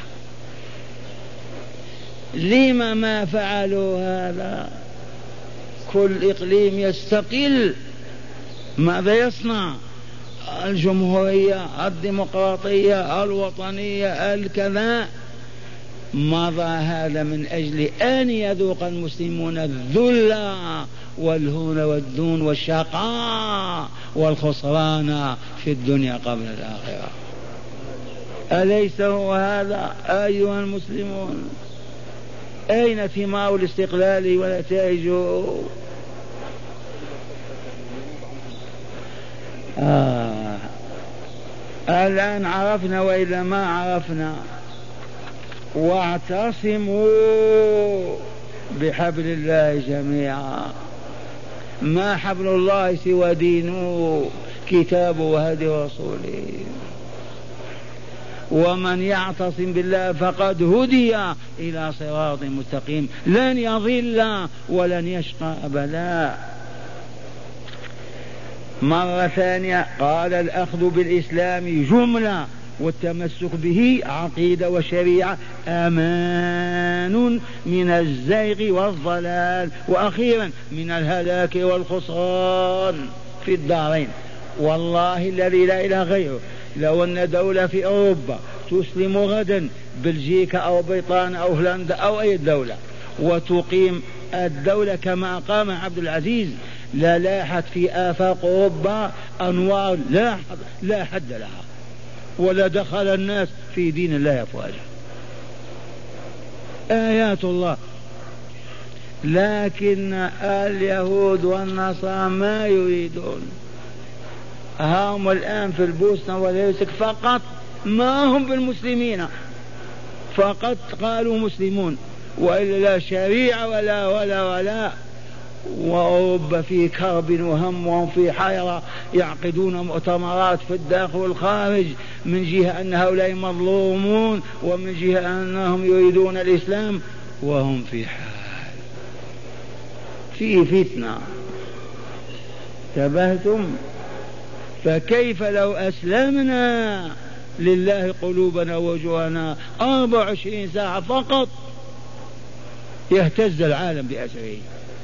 لما ما فعلوا هذا؟ كل إقليم يستقل، ماذا يصنع؟ الجمهورية، الديمقراطية، الوطنية، الكذا، مضى هذا من أجل أن يذوق المسلمون الذل والهون والدون والشقاء والخسران في الدنيا قبل الآخرة. أليس هو هذا أيها المسلمون؟ أين ثمار الاستقلال ونتائجه؟ آه. الآن عرفنا وإلا ما عرفنا. واعتصموا بحبل الله جميعا. ما حبل الله سوى دينه كتابه وهدي رسوله. ومن يعتصم بالله فقد هدي إلى صراط مستقيم، لن يضل ولن يشقى أبدا. مرة ثانية قال الأخذ بالإسلام جملة والتمسك به عقيدة وشريعة أمان من الزيغ والضلال، وأخيرا من الهلاك والخسران في الدارين. والله الذي لا إله غيره لو أن دولة في أوروبا تسلم غدا بلجيكا أو بريطانيا أو هولندا أو أي دولة وتقيم الدولة كما قام عبد العزيز للاحت في آفاق أوروبا أنوار لا حد, لا حد لها، ولا دخل الناس في دين الله أفواجا. آيات الله. لكن اليهود والنصارى ما يريدون. هم الآن في البوسنة والهرسك فقط، ما هم بالمسلمين، فقط قالوا مسلمون، وإلا لا شريعة ولا ولا ولا. وأوروبا في كرب وهم وهم في حيرة، يعقدون مؤتمرات في الداخل والخارج، من جهة أن هؤلاء مظلومون ومن جهة أنهم يريدون الإسلام، وهم في حال في فتنة. انتبهتم؟ فكيف لو أسلمنا لله قلوبنا ووجوهنا أربع وعشرين ساعة فقط يهتز العالم بأسره؟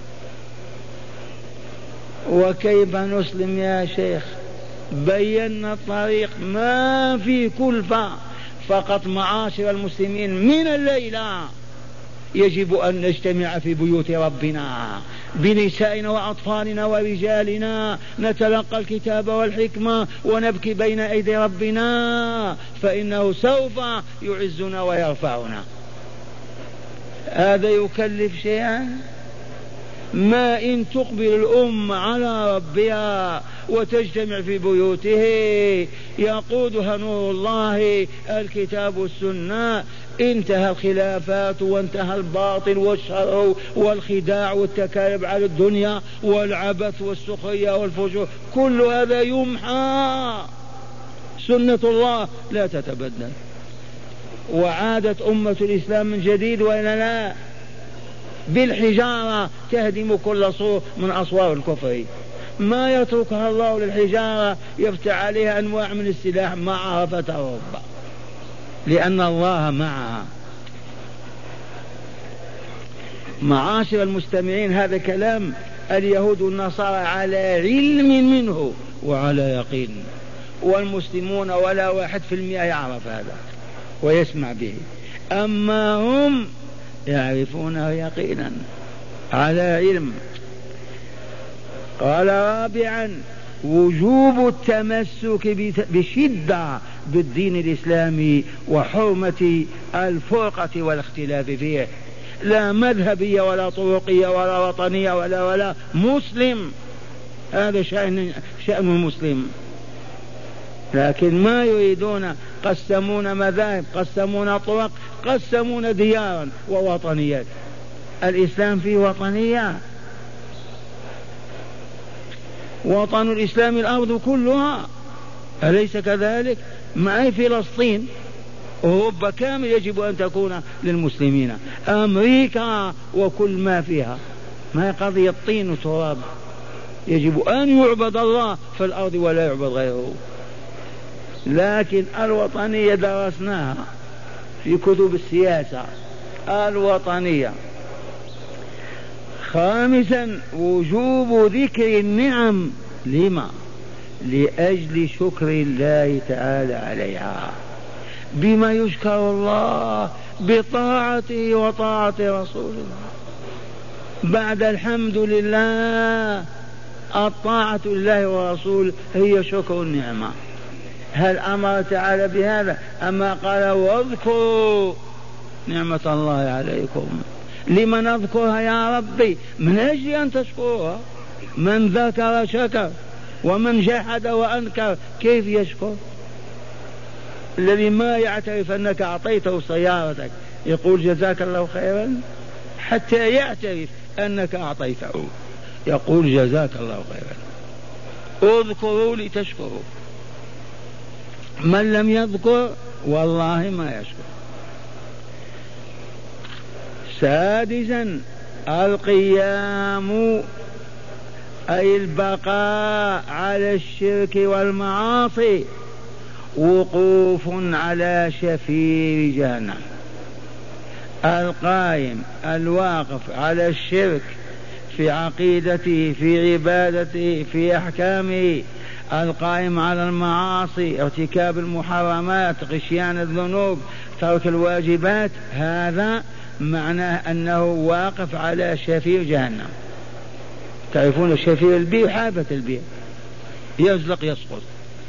وكيف نسلم يا شيخ؟ بينا الطريق، ما في كلفة، فقط معاشر المسلمين من الليلة يجب أن نجتمع في بيوت ربنا بنسائنا وأطفالنا ورجالنا، نتلقى الكتاب والحكمة ونبكي بين أيدي ربنا، فإنه سوف يعزنا ويرفعنا. هذا يكلف شيئا؟ ما إن تقبل الأمة على ربها وتجتمع في بيوته يقودها نور الله الكتاب والسنة، انتهى الخلافات وانتهى الباطل والشر والخداع والتكالب على الدنيا والعبث والسخرية والفجور، كل هذا يمحى. سنة الله لا تتبدل، وعادت أمة الإسلام من جديد وإلا لا؟ بالحجارة تهدم كل صور من أصوار الكفر، ما يتركها الله للحجارة، يفتح عليها أنواع من السلاح ما عرفت أوروبا، لأن الله معها. معاشر المستمعين، هذا كلام اليهود والنصارى على علم منه وعلى يقين، والمسلمون ولا واحد في المئة يعرف هذا ويسمع به، أما هم يعرفونه يقينا على علم. قال رابعا وجوب التمسك بشدة بالدين الإسلامي وحرمة الفرقة والاختلاف فيه، لا مذهبية ولا طرقية ولا وطنية ولا ولا مسلم، هذا شأن شأن المسلم. لكن ما يريدون، قسمون مذاهب، قسمون طرق، قسمون ديارا ووطنيات. الإسلام فيه وطنية؟ وطن الإسلام الأرض كلها، أليس كذلك؟ معي فلسطين، أوروبا كامل يجب أن تكون للمسلمين، أمريكا وكل ما فيها، ما قضية طين وتراب، يجب أن يعبد الله في الأرض ولا يعبد غيره. لكن الوطنية درسناها في كتب السياسة، الوطنية. خامسا وجوب ذكر النعم، لما؟ لأجل شكر الله تعالى عليها. بما يشكر الله؟ بطاعته وطاعة رسول الله. بعد الحمد لله الطاعة لله ورسوله هي شكر النعمة. هل أمر تعالى بهذا؟ أما قال واذكروا نعمة الله عليكم. لمن نذكرها يا ربي؟ من أجل أن تشكرها. من ذكر شكر ومن جحد وأنكر كيف يشكر؟ الذي ما يعترف أنك أعطيته سيارتك يقول جزاك الله خيرا، حتى يعترف أنك أعطيته يقول جزاك الله خيرا. اذكروا لتشكروا. من لم يذكر والله ما يشكر. سادسا القيام أي البقاء على الشرك والمعاصي، وقوف على شفير جهنم. القائم الواقف على الشرك في عقيدته في عبادته في أحكامه، القائم على المعاصي ارتكاب المحرمات غشيان الذنوب ترك الواجبات، هذا معناه أنه واقف على شفير جهنم. تعرفون شفير البير؟ حافة البير يزلق يسقط.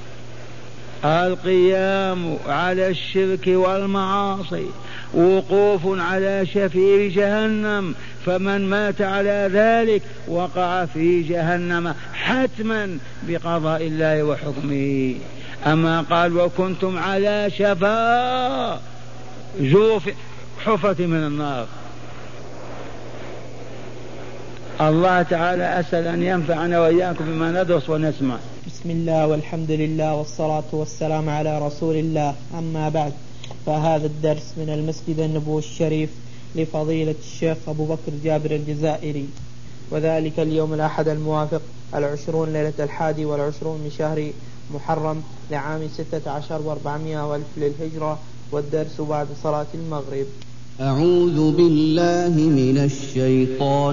القيام على الشرك والمعاصي وقوف على شفير جهنم، فمن مات على ذلك وقع في جهنم حتما بقضاء الله وحكمه. أما قال وكنتم على شفا جوف حفرة من النار. الله تعالى أسأل أن ينفعنا وإياكم بما ندرس ونسمع. بسم الله والحمد لله والصلاة والسلام على رسول الله. أما بعد، فهذا الدرس من المسجد النبوي الشريف لفضيلة الشيخ أبو بكر جابر الجزائري، وذلك اليوم الأحد الموافق العشرون ليلة الحادي والعشرون من شهر محرم لعام ستة عشر وأربعمائة والف للهجرة، والدرس بعد صلاة المغرب. أعوذ بالله من الشيطان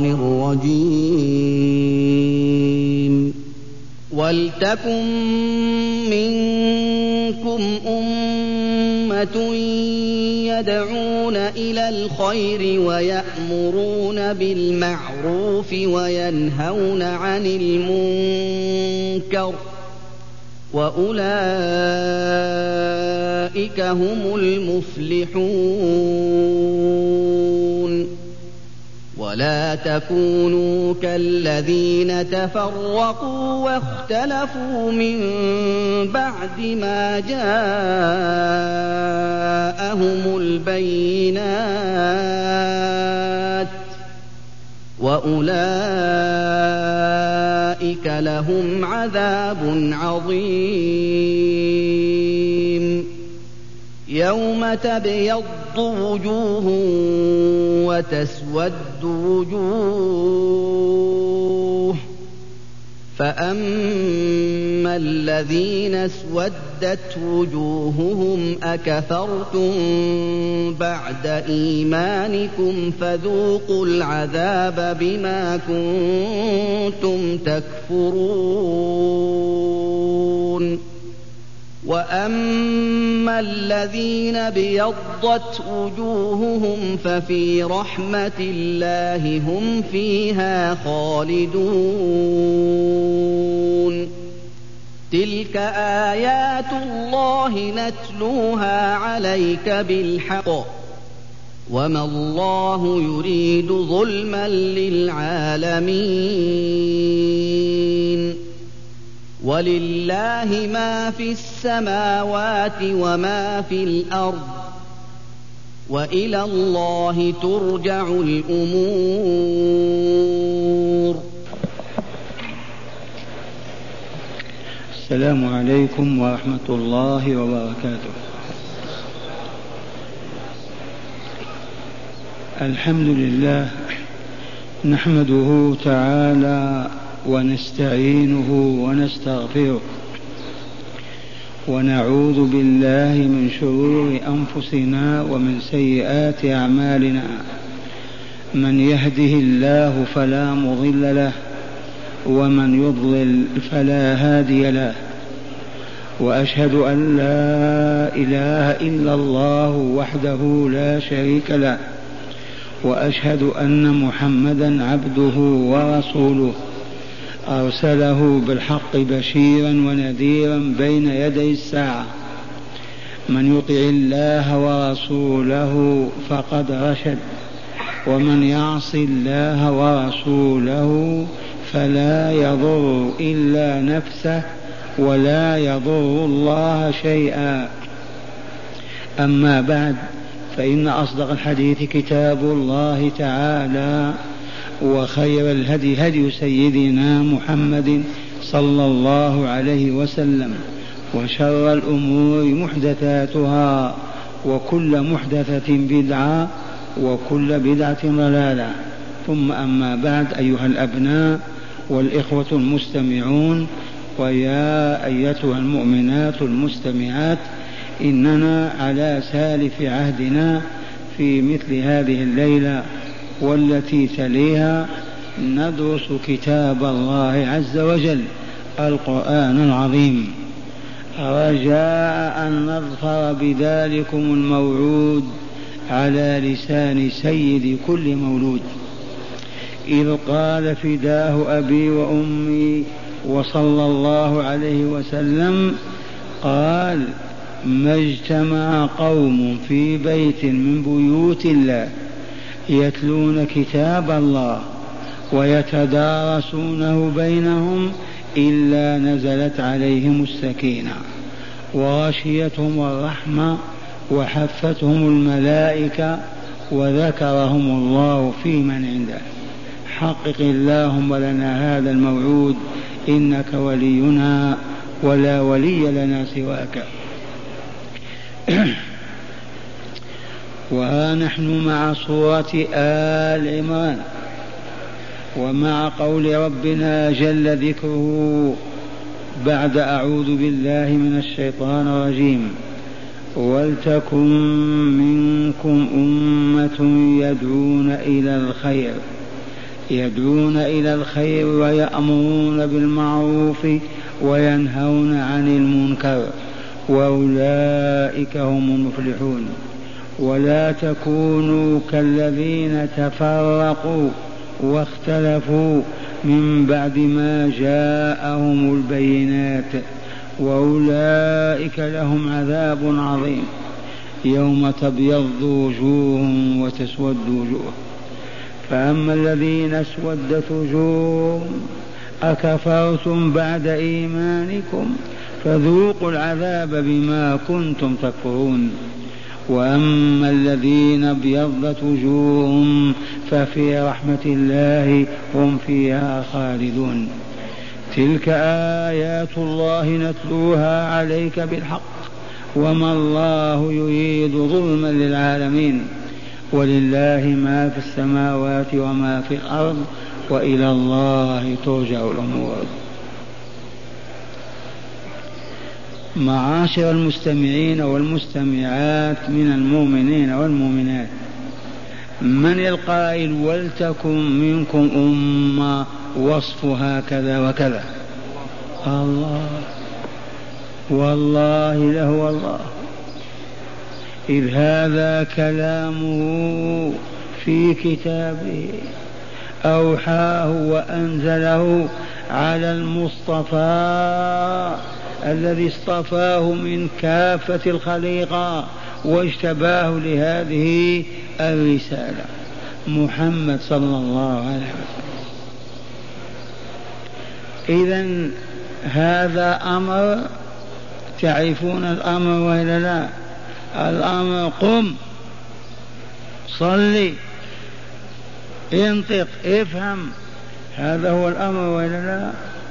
الرجيم. ولتكن منكم أمة يدعون إلى الخير ويأمرون بالمعروف وينهون عن المنكر، وأولئك هم المفلحون. ولا تكونوا كالذين تفرقوا واختلفوا من بعد ما جاءهم البينات، وأولئك لهم عذاب عظيم. يوم تبيض وجوه وتسود وجوه، فأما الذين اسودت وجوههم أكفرتم بعد إيمانكم فذوقوا العذاب بما كنتم تكفرون. وأما الذين ابيضت وجوههم ففي رحمة الله هم فيها خالدون. تلك آيات الله نتلوها عليك بالحق، وما الله يريد ظلما للعالمين. ولله ما في السماوات وما في الأرض، وإلى الله ترجع الأمور. السلام عليكم ورحمة الله وبركاته. الحمد لله نحمده تعالى ونستعينه ونستغفره، ونعوذ بالله من شرور أنفسنا ومن سيئات أعمالنا. من يهده الله فلا مضل له، ومن يضلل فلا هادي له. وأشهد أن لا إله إلا الله وحده لا شريك له، وأشهد أن محمدا عبده ورسوله أرسله بالحق بشيرا ونذيرا بين يدي الساعة. من يطع الله ورسوله فقد رشد، ومن يعص الله ورسوله فلا يضر إلا نفسه ولا يضر الله شيئا. أما بعد، فإن أصدق الحديث كتاب الله تعالى، وخير الهدي هدي سيدنا محمد صلى الله عليه وسلم، وشر الأمور محدثاتها، وكل محدثة بدعة، وكل بدعة ضلالة. ثم أما بعد، أيها الأبناء والإخوة المستمعون، ويا أيتها المؤمنات المستمعات، إننا على سالف عهدنا في مثل هذه الليلة والتي تليها ندرس كتاب الله عز وجل القرآن العظيم، رجاء أن نظفر بذلكم الموعود على لسان سيد كل مولود، إذ قال فداه أبي وأمي وصلى الله عليه وسلم، قال: ما اجتمع قوم في بيت من بيوت الله يتلون كتاب الله ويتدارسونه بينهم إلا نزلت عليهم السكينة وغشيتهم الرحمة وحفتهم الملائكة وذكرهم الله في من عنده. حقق اللهم لنا هذا الموعود، إنك ولينا ولا ولي لنا سواك. وها نحن مع سورة آل عمران، ومع قول ربنا جل ذكره بعد أعوذ بالله من الشيطان الرجيم: ولتكن منكم أمة يدعون إلى الخير يدعون إلى الخير ويأمرون بالمعروف وينهون عن المنكر وأولئك هم المفلحون. ولا تكونوا كالذين تفرقوا واختلفوا من بعد ما جاءهم البينات وأولئك لهم عذاب عظيم. يوم تبيض وجوه وتسود وجوه، فأما الذين اسودت وجوههم أكفرتم بعد إيمانكم فذوقوا العذاب بما كنتم تكفرون. وأما الذين ابيضت وجوههم ففي رحمة الله هم فيها خالدون. تلك آيات الله نتلوها عليك بالحق، وما الله يريد ظلما للعالمين، ولله ما في السماوات وما في الأرض، وإلى الله ترجع الأمور. معاشر المستمعين والمستمعات من المؤمنين والمؤمنات، من القائل ولتكن منكم أمة وصفها كذا وكذا؟ الله، والله له الله، إذ هذا كلامه في كتابه أوحاه وأنزله على المصطفى الذي اصطفاه من كافة الخليقة واجتباه لهذه الرسالة، محمد صلى الله عليه وسلم. إذن هذا أمر، تعرفون الأمر وإلا لا؟ الأمر قم صلي انطق افهم، هذا هو الأمر وإلا لا؟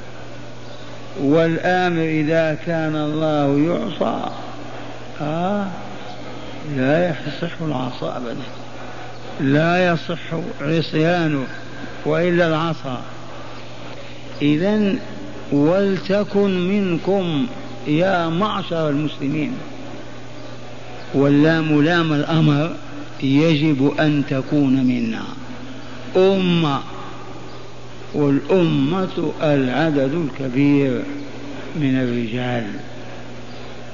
والآمر إذا كان الله يعصى آه لا يصح العصا أبدا، لا يصح عصيانه وإلا العصا. إذن ولتكن منكم يا معشر المسلمين، واللام لام الأمر، يجب أن تكون منا أمة، والأمة العدد الكبير من الرجال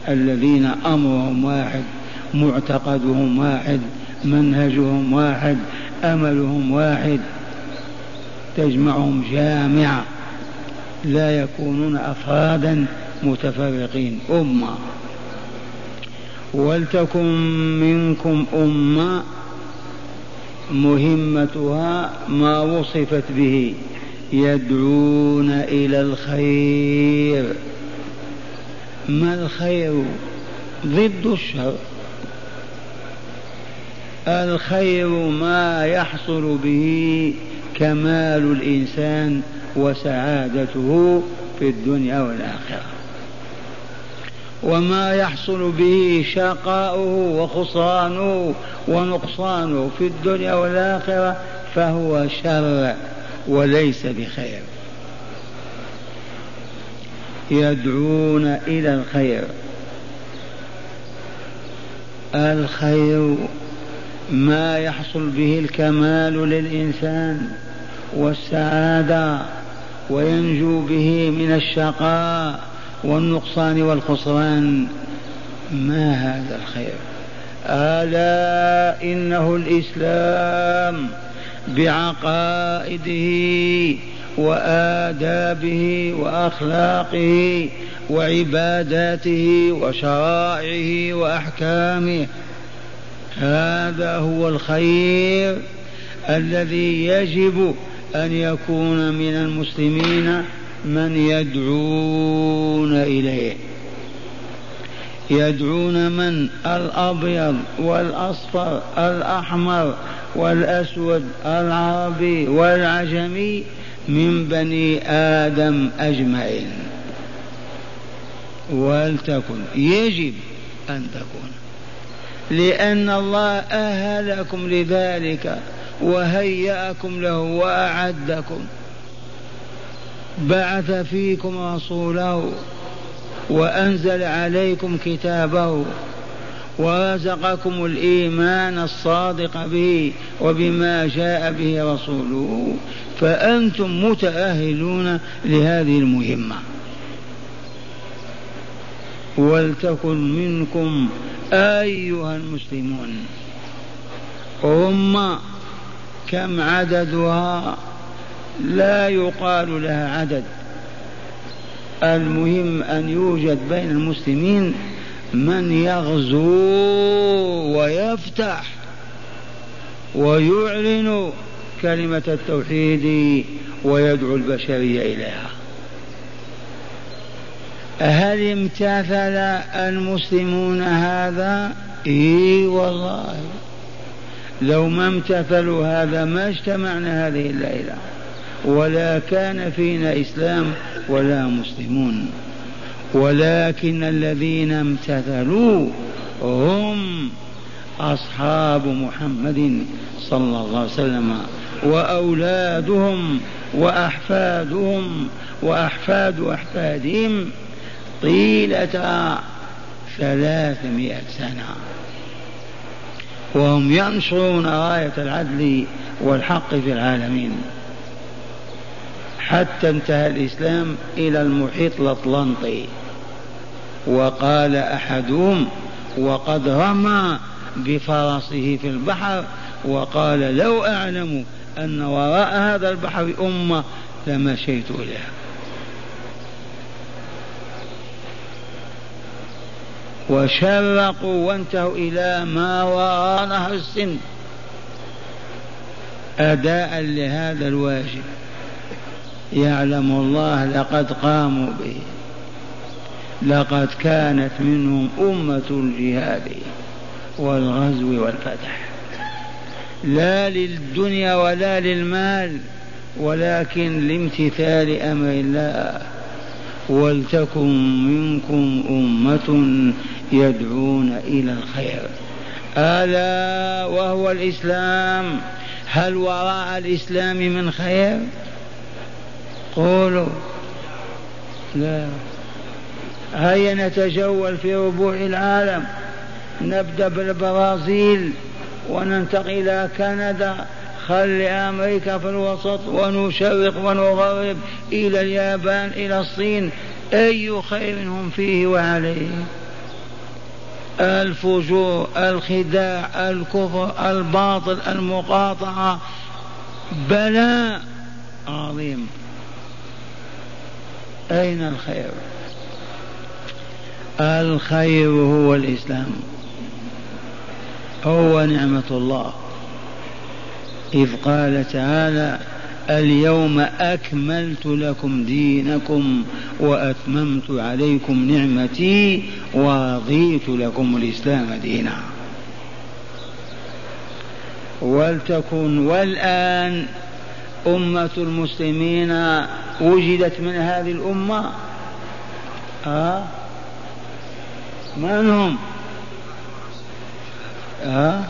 الذين أمرهم واحد، معتقدهم واحد، منهجهم واحد، أملهم واحد، تجمعهم جامعة، لا يكونون أفرادا متفرقين، أمة. ولتكن منكم أمة مهمتها ما وصفت به، يدعون إلى الخير. ما الخير؟ ضد الشر. الخير ما يحصل به كمال الإنسان وسعادته في الدنيا والآخرة، وما يحصل به شقاؤه وخسرانه ونقصانه في الدنيا والآخرة فهو شر وليس بخير. يدعون إلى الخير. الخير ما يحصل به الكمال للإنسان والسعادة وينجو به من الشقاء والنقصان والخسران. ما هذا الخير؟ ألا إنه الإسلام بعقائده وآدابه وأخلاقه وعباداته وشرائعه وأحكامه. هذا هو الخير الذي يجب أن يكون من المسلمين من يدعون إليه. يدعون من؟ الأبيض والأصفر، الأحمر والأسود، العربي والعجمي، من بني آدم أجمعين. ولتكن، يجب أن تكون، لأن الله أهلكم لذلك وهيأكم له وأعدكم، بعث فيكم رسوله وأنزل عليكم كتابه ورزقكم الإيمان الصادق به وبما جاء به رسوله، فأنتم متأهلون لهذه المهمة. ولتكن منكم أيها المسلمون أمة. كم عددها؟ لا يقال لها عدد، المهم أن يوجد بين المسلمين من يغزو ويفتح ويعلن كلمة التوحيد ويدعو البشرية إليها. هل امتثل المسلمون هذا؟ إي والله، لو ما امتثلوا هذا ما اجتمعنا هذه الليلة ولا كان فينا إسلام ولا مسلمون. ولكن الذين امتثلوا هم أصحاب محمد صلى الله عليه وسلم وأولادهم وأحفادهم وأحفاد أحفادهم طيلة ثلاثمائة سنة، وهم ينشرون راية العدل والحق في العالمين، حتى انتهى الإسلام إلى المحيط الأطلنطي. وقال أحدهم وقد رمى بفرسه في البحر وقال لو أعلم أن وراء هذا البحر أمة لمشيت إليها. وشرقوا وانتهوا إلى ما وراء نهر السند أداء لهذا الواجب. يعلم الله لقد قاموا به، لقد كانت منهم أمة الجهاد والغزو والفتح، لا للدنيا ولا للمال ولكن لامتثال أمر الله. ولتكن منكم أمة يدعون إلى الخير، ألا وهو الإسلام. هل وراء الإسلام من خير؟ قولوا لا. هيا نتجول في ربوع العالم، نبدأ بالبرازيل وننتقل إلى كندا، خلي أمريكا في الوسط ونشرق ونغرب إلى اليابان إلى الصين، أي خير هم فيه وعليه؟ الفجور، الخداع، الكفر، الباطل، المقاطعة، بلاء عظيم. أين الخير؟ الخير هو الإسلام، هو نعمة الله، إذ قال تعالى: اليوم أكملت لكم دينكم وأتممت عليكم نعمتي ورضيت لكم الإسلام دينا. ولتكن والآن أمة المسلمين وجدت من هذه الأمة، آه من هم؟ آه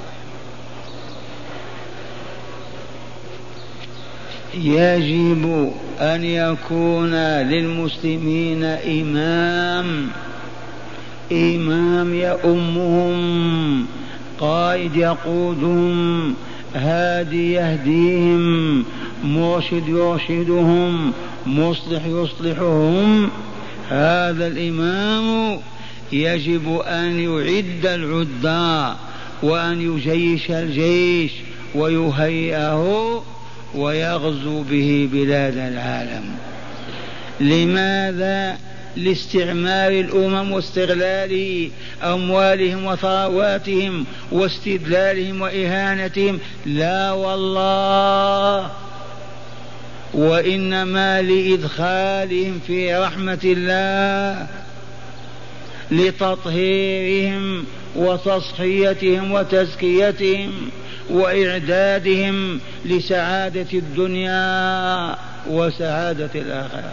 يجب أن يكون للمسلمين إمام، إمام يؤمهم، قائد يقودهم، هادي يهديهم، مرشد يرشدهم، مصلح يصلحهم. هذا الإمام يجب أن يعد العدة وأن يجيش الجيش ويهيئه ويغزو به بلاد العالم. لماذا؟ لاستعمار الأمم واستغلال أموالهم وثرواتهم واستدلالهم وإهانتهم؟ لا والله، وإنما لإدخالهم في رحمة الله، لتطهيرهم وتصحيتهم وتزكيتهم وإعدادهم لسعادة الدنيا وسعادة الآخرة.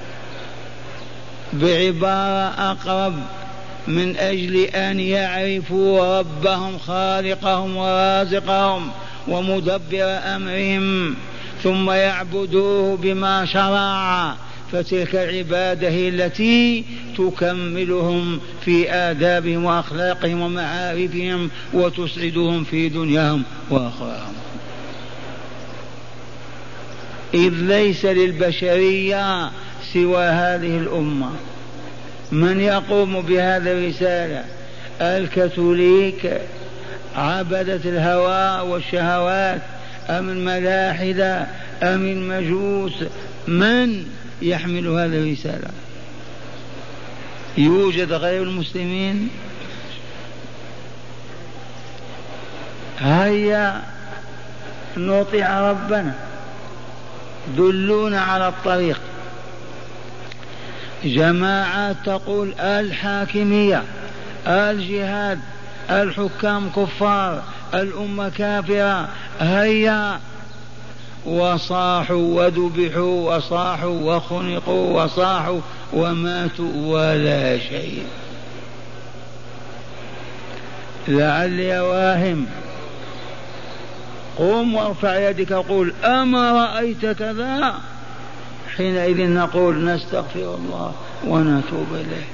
بعبارة أقرب، من أجل أن يعرفوا ربهم خالقهم ورازقهم ومدبر أمرهم، ثم يعبدوه بما شرع، فتلك العبادة هي التي تكملهم في آدابهم وأخلاقهم ومعارفهم وتسعدهم في دنياهم وأخراهم. إذ ليس للبشرية سوى هذه الأمة. من يقوم بهذه الرسالة؟ الكاثوليك عبدة الهوى والشهوات، أم الملاحدة، أم المجوس؟ من يحمل هذه الرسالة؟ يوجد غير المسلمين؟ هيا نطيع ربنا، دلونا على الطريق. جماعات تقول الحاكمية، الجهاد، الحكام كفار، الأمة كافرة. هيا، وصاحوا وذبحوا وصاحوا وخنقوا وصاحوا وماتوا ولا شيء. لعلي واهم، قم وارفع يدك وقول أما رأيت كذا، حينئذ نقول نستغفر الله ونتوب إليه.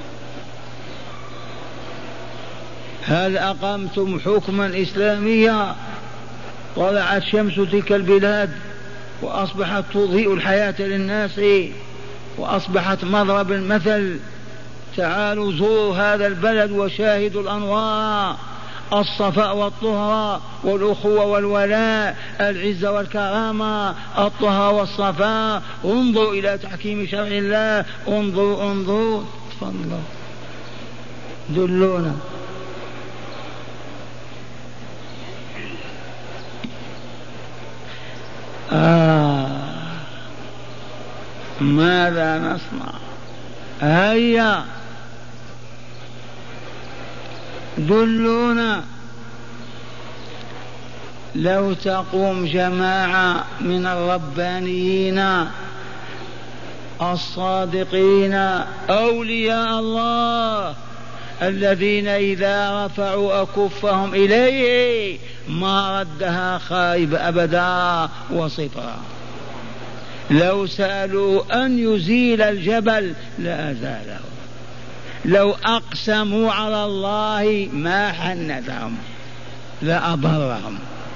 هل أقمتم حكما إسلاميا؟ طلعت شمس تلك البلاد وأصبحت تضيء الحياة للناس وأصبحت مضرب المثل. تعالوا زوروا هذا البلد وشاهدوا الأنوار، الصفاء والطهر والأخوة والولاء، العزة والكرامة، الطهر والصفاء. انظروا إلى تحكيم شرع الله، انظروا انظروا. تفضلوا دلونا. آه ماذا نصنع؟ هيا دلونا. لو تقوم جماعة من الربانيين الصادقين أولياء الله الذين إذا رفعوا أكفهم إليه ما ردها خائب أبدا وصفرا، لو سألوا أن يزيل الجبل لأزاله، لو أقسموا على الله ما حنثهم لأضرهم.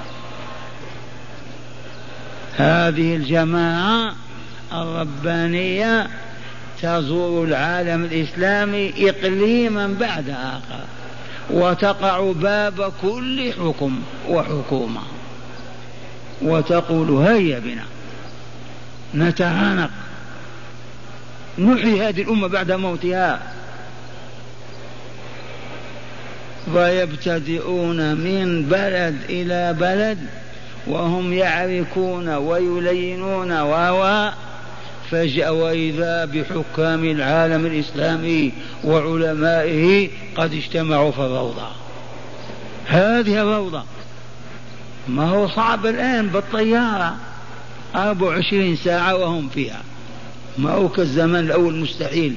هذه الجماعة الربانية تزور العالم الإسلامي إقليما بعد آخر وتقع باب كل حكم وحكومة وتقول هيا بنا نتعانق نحيي هذه الأمة بعد موتها. ويبتدئون من بلد إلى بلد وهم يعرفون ويلينون و فجأة وإذا بحكام العالم الإسلامي وعلمائه قد اجتمعوا في الروضة. هذه الروضة ما هو صعب الآن بالطيارة أربع وعشرين ساعة وهم فيها، ما هو كالزمان الأول مستحيل.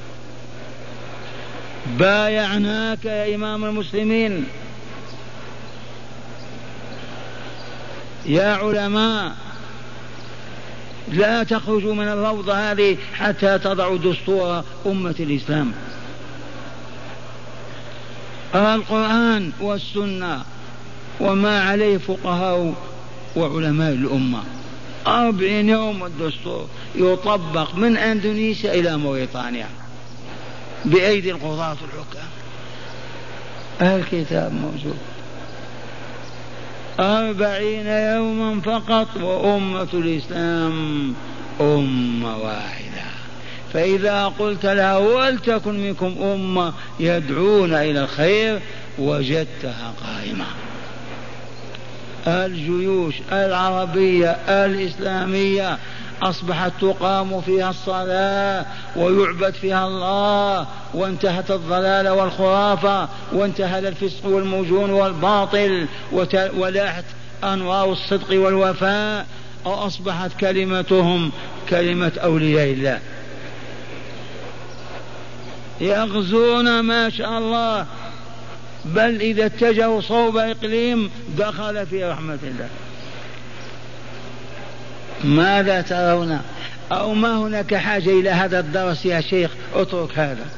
بايعناك يا إمام المسلمين يا علماء، لا تخرجوا من الروضة هذه حتى تضعوا دستور أمة الإسلام. القرآن والسنة وما عليه فقهاء وعلماء الأمة، أربعين يوم الدستور يطبق من أندونيسيا إلى موريتانيا بأيدي القضاة الحكام. الكتاب موجود أربعين يوما فقط، وأمة الإسلام أمة واحدة. فإذا قلت لها ولتكن منكم أمة يدعون إلى الخير وجدتها قائمة. الجيوش العربية الإسلامية أصبحت تقام فيها الصلاة ويعبد فيها الله، وانتهت الضلال والخرافة، وانتهى الفسق والمجون والباطل، ولاحت أنوار الصدق والوفاء، وأصبحت كلمتهم كلمة أولياء الله يغزون ما شاء الله، بل إذا اتجهوا صوب إقليم دخل في رحمة الله. ماذا ترون؟ أو ما هناك حاجة إلى هذا الدرس يا شيخ؟ اترك هذا.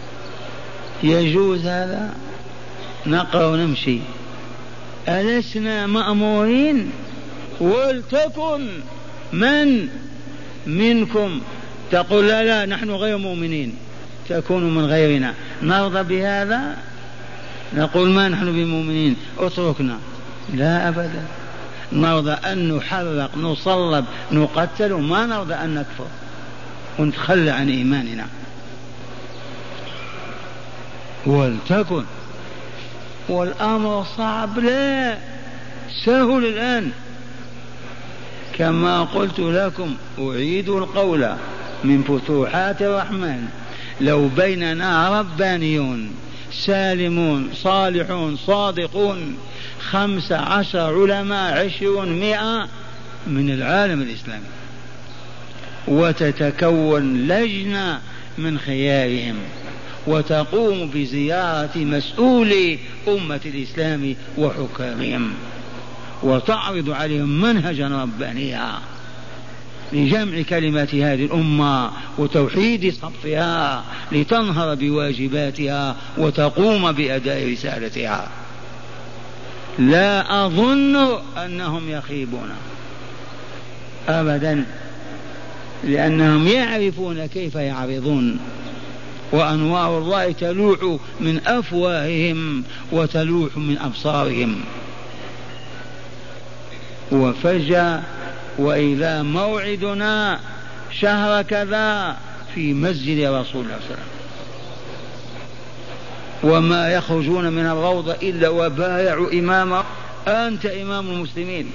يجوز هذا؟ نقرأ ونمشي. ألسنا مأمورين ولتكن من منكم تقول لا لا نحن غير مؤمنين، تكونوا من غيرنا، نرضى بهذا؟ نقول ما نحن بمؤمنين اتركنا؟ لا أبدا، نرضى أن نحرق نصلب نقتل، ما نرضى أن نكفر ونتخلى عن إيماننا. ولتكن، والأمر صعب؟ لا، سهل الآن. كما قلت لكم أعيد القول من فتوحات الرحمن، لو بيننا ربانيون سالمون صالحون صادقون خمس عشر علماء عشرون مئة من العالم الإسلامي، وتتكون لجنة من خيارهم وتقوم بزيارة مسؤولي أمة الإسلام وحكامهم وتعرض عليهم منهجا ربانيا لجمع كلمات هذه الأمة وتوحيد صفها لتنهض بواجباتها وتقوم بأداء رسالتها. لا أظن أنهم يخيبون أبدا، لأنهم يعرفون كيف يعرضون، وأنوار الله تلوح من أفواههم وتلوح من أبصارهم. وفجأة وإذا موعدنا شهر كذا في مسجد رسول الله صلى الله عليه وسلم، وما يخرجون من الروضة إلا وبايعوا إمامه، أنت إمام المسلمين،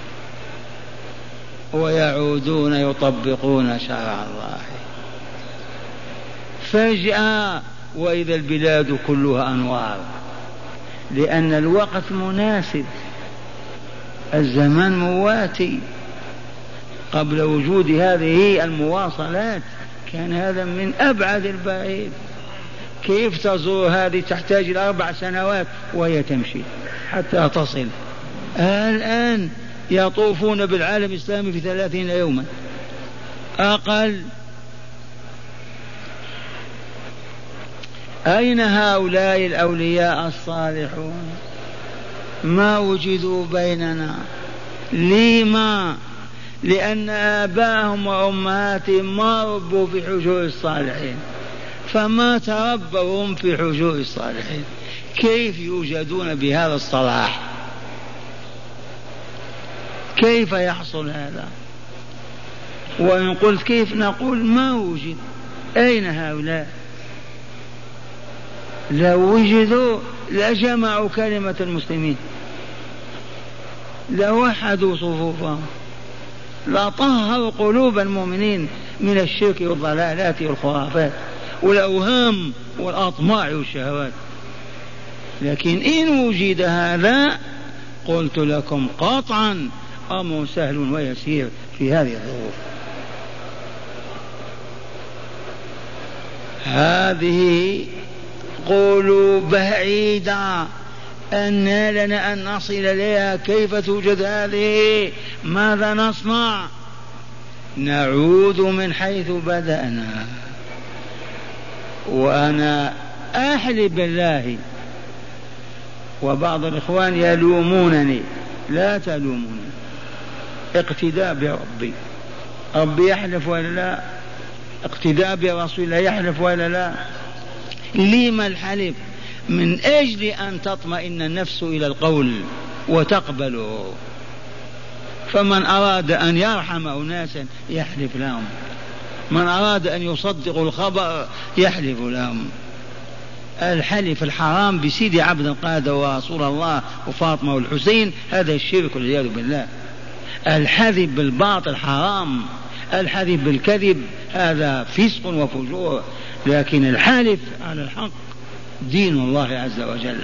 ويعودون يطبقون شرع الله. فجأة وإذا البلاد كلها أنوار، لأن الوقت مناسب، الزمان مواتي. قبل وجود هذه المواصلات كان هذا من أبعد البعيد. كيف تزور هذه؟ تحتاج إلى أربع سنوات وهي تمشي حتى تصل. الآن يطوفون بالعالم الإسلامي في ثلاثين يوما أقل. أين هؤلاء الأولياء الصالحون؟ ما وجدوا بيننا. لما؟ لأن آباءهم وأمهاتهم ما ربوا في حجور الصالحين، فما تربوا هم في حجور الصالحين. كيف يوجدون بهذا الصلاح؟ كيف يحصل هذا؟ وإن قلت كيف نقول ما وجد. أين هؤلاء؟ لو وجدوا لجمعوا كلمة المسلمين، لوحدوا صفوفهم، لطهروا قلوب المؤمنين من الشرك والضلالات والخرافات والأوهام والأطماع والشهوات. لكن إن وجد هذا قلت لكم قطعا أمر سهل ويسير في هذه الظروف. هذه قلوب بعيدة أن لنا أن نصل إليها. كيف توجد هذه؟ ماذا نصنع؟ نعود من حيث بدأنا. وأنا أحلف بالله، وبعض الإخوان يلومونني، لا تلوموني، اقتداء بربي. ربي يحلف ولا لا؟ اقتداء برسول الله يحلف ولا لا؟ لما الحلف؟ من أجل أن تطمئن النفس إلى القول وتقبله. فمن أراد أن يرحم أناسا يحلف لهم، من أراد أن يصدق الخبر يحلف لهم. الحلف الحرام بسيدي عبد القادر ورسول الله وفاطمة والحسين هذا الشرك والعياذ بالله. الحلف بالباطل حرام، الحلف بالكذب هذا فسق وفجور، لكن الحلف على الحق دين الله عز وجل.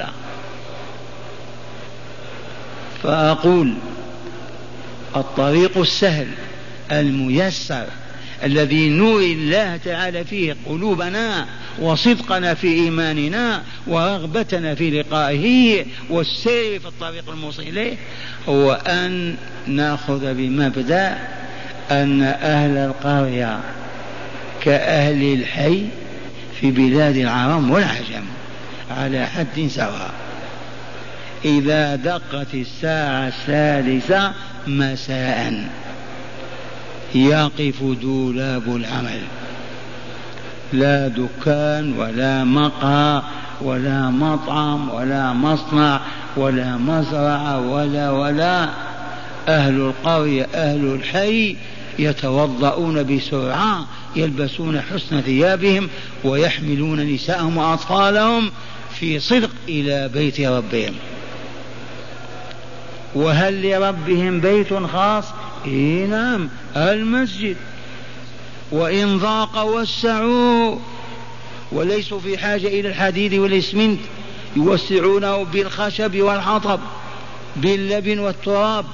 فأقول الطريق السهل الميسر الذي نوري الله تعالى فيه قلوبنا وصدقنا في إيماننا ورغبتنا في لقائه والسير في الطريق الموصل إليه هو أن نأخذ بمبدأ أن أهل القرية كأهل الحي في بلاد العرب والعجم على حد سواء. إذا دقت الساعة السادسة مساء يقف دولاب العمل، لا دكان ولا مقهى ولا مطعم ولا مصنع ولا مزرعة ولا ولا أهل القرية أهل الحي يتوضؤون بسرعة، يلبسون حسن ثيابهم ويحملون نساءهم وأطفالهم في صدق إلى بيت ربهم. وهل لربهم بيت خاص؟ إيه نعم، المسجد. وإن ضاق وسعوا، وليسوا في حاجة إلى الحديد والإسمنت، يوسعونه بالخشب والحطب باللبن والتراب.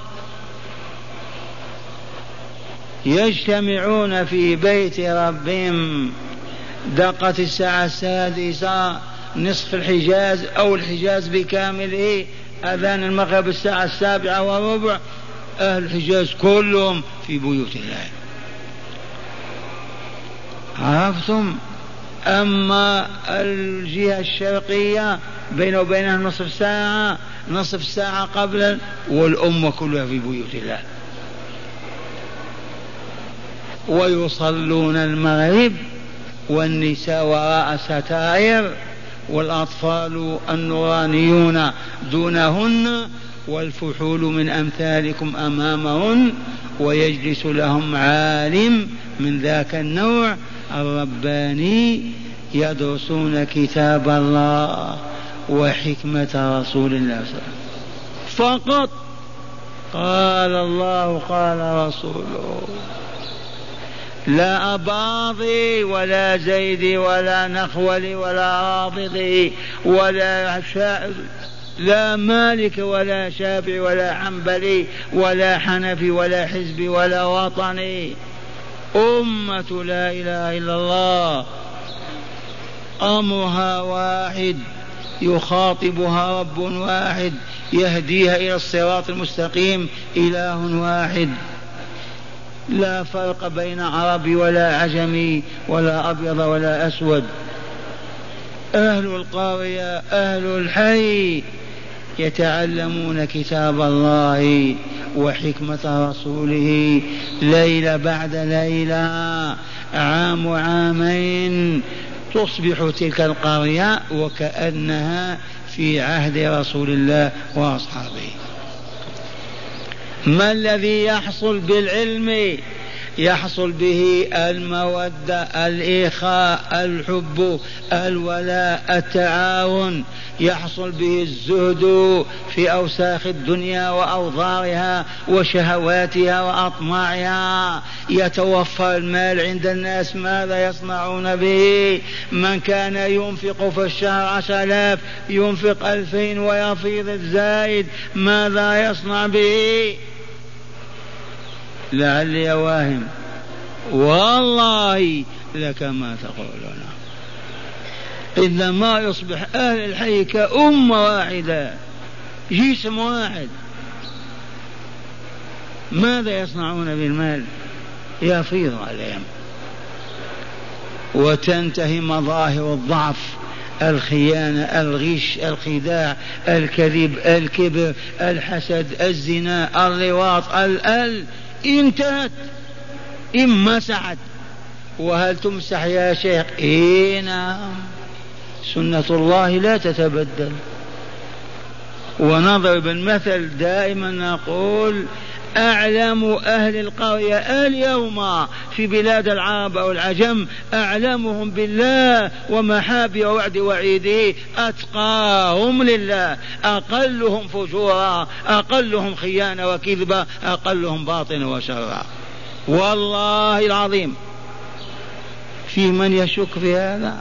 يجتمعون في بيت ربهم. دقت الساعة السادسة نصف الحجاز أو الحجاز بكامله، أذان المغرب الساعة السابعة وربع، أهل الحجاز كلهم في بيوت الله. عرفتم؟ أما الجهة الشرقية بين وبينها نصف ساعة، نصف ساعة قبل، والأمة كلها في بيوت الله. ويصلون المغرب والنساء وراء ستائر والأطفال النورانيون دونهن والفحول من أمثالكم أمامهن، ويجلس لهم عالم من ذاك النوع الرباني يدرسون كتاب الله وحكمة رسول الله صلى الله عليه وسلم فقط. قال الله قال رسوله، لا أباضي ولا زيدي ولا نخولي ولا رابضي ولا شاعر، لا مالك ولا شافعي ولا حنبلي ولا حنفي ولا حزبي ولا وطني. أمة لا إله إلا الله أمرها واحد، يخاطبها رب واحد، يهديها إلى الصراط المستقيم إله واحد، لا فرق بين عربي ولا عجمي ولا أبيض ولا أسود. أهل القرية أهل الحي يتعلمون كتاب الله وحكمة رسوله ليلة بعد ليلة، عام وعامين، تصبح تلك القرية وكأنها في في عهد رسول الله وأصحابه. ما الذي يحصل بالعلم؟ يحصل به المودة، الإخاء، الحب، الولاء، التعاون، يحصل به الزهد في أوساخ الدنيا وأوضارها وشهواتها وأطماعها. يتوفر المال عند الناس، ماذا يصنعون به؟ من كان ينفق في الشهر عشر آلاف ينفق ألفين ويفيض الزايد، ماذا يصنع به؟ لعلي واهم، والله لك ما تقولون. إذا ما يصبح أهل الحي كأمة واحدة، جسم واحد، ماذا يصنعون بالمال؟ يفيض عليهم. وتنتهي مظاهر الضعف، الخيانة، الغش، الخداع، الكذب، الكبر، الحسد، الزنا، اللواط، الأل، انتهت، انمسحت. وهل تمسح يا شيخ؟ اي نعم، سنة الله لا تتبدل. ونضرب المثل دائما نقول أعلم أهل القرية اليوم في بلاد العرب أو العجم، أعلمهم بالله ومحابي وعد وعيده، أتقاهم لله، أقلهم فجورا، أقلهم خيانة وكذبة، أقلهم باطن وشرا. والله العظيم في من يشك في هذا؟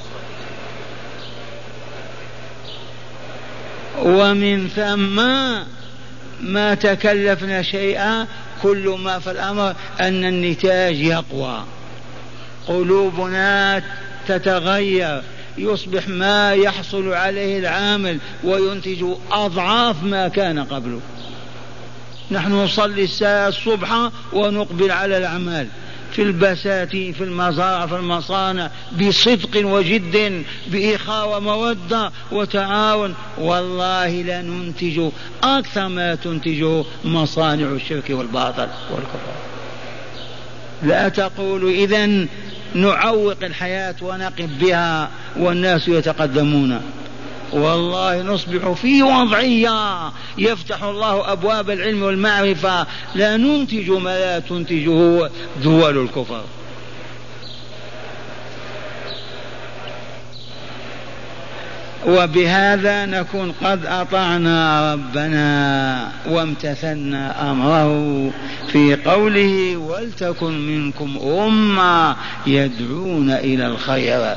ومن ثم ما تكلفنا شيئا، كل ما في الأمر أن النتاج يقوى، قلوبنا تتغير، يصبح ما يحصل عليه العامل وينتج أضعاف ما كان قبله. نحن نصلي الساعة الصبح ونقبل على الأعمال في البساتين، في المزارع، في المصانع، بصدق وجد، بإخاء ومودة وتعاون، والله لا ننتج أكثر ما تنتجه مصانع الشرك والباطل والكفر. لا تقول إذن نعوق الحياة ونقف بها والناس يتقدمون. والله نصبح في وضعية يفتح الله أبواب العلم والمعرفة، لا ننتج ما لا تنتجه دول الكفر. وبهذا نكون قد أطعنا ربنا وامتثلنا أمره في قوله ولتكن منكم أمة يدعون إلى الخير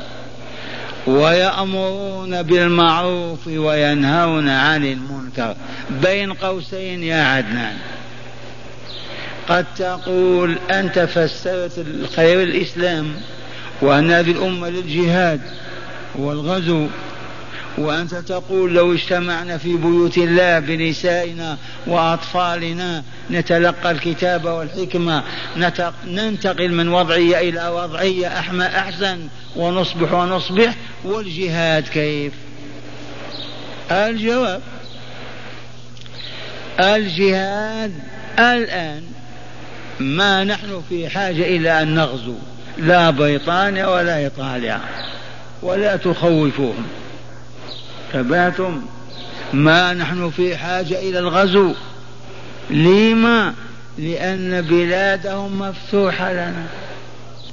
ويأمرون بالمعروف وينهون عن المنكر. بين قوسين يا عدنان، قد تقول أنت فسرت الخير الإسلام وأن هذه الأمة للجهاد والغزو، وأنت تقول لو اجتمعنا في بيوت الله بنسائنا وأطفالنا نتلقى الكتاب والحكمة ننتقل من وضعية إلى وضعية أحسن ونصبح ونصبح. والجهاد كيف؟ الجواب الجهاد الآن ما نحن في حاجة إلى أن نغزو، لا بريطانيا ولا إيطاليا، ولا تخوفوهم، تباتم، ما نحن في حاجة إلى الغزو. لما؟ لأن بلادهم مفتوحة لنا.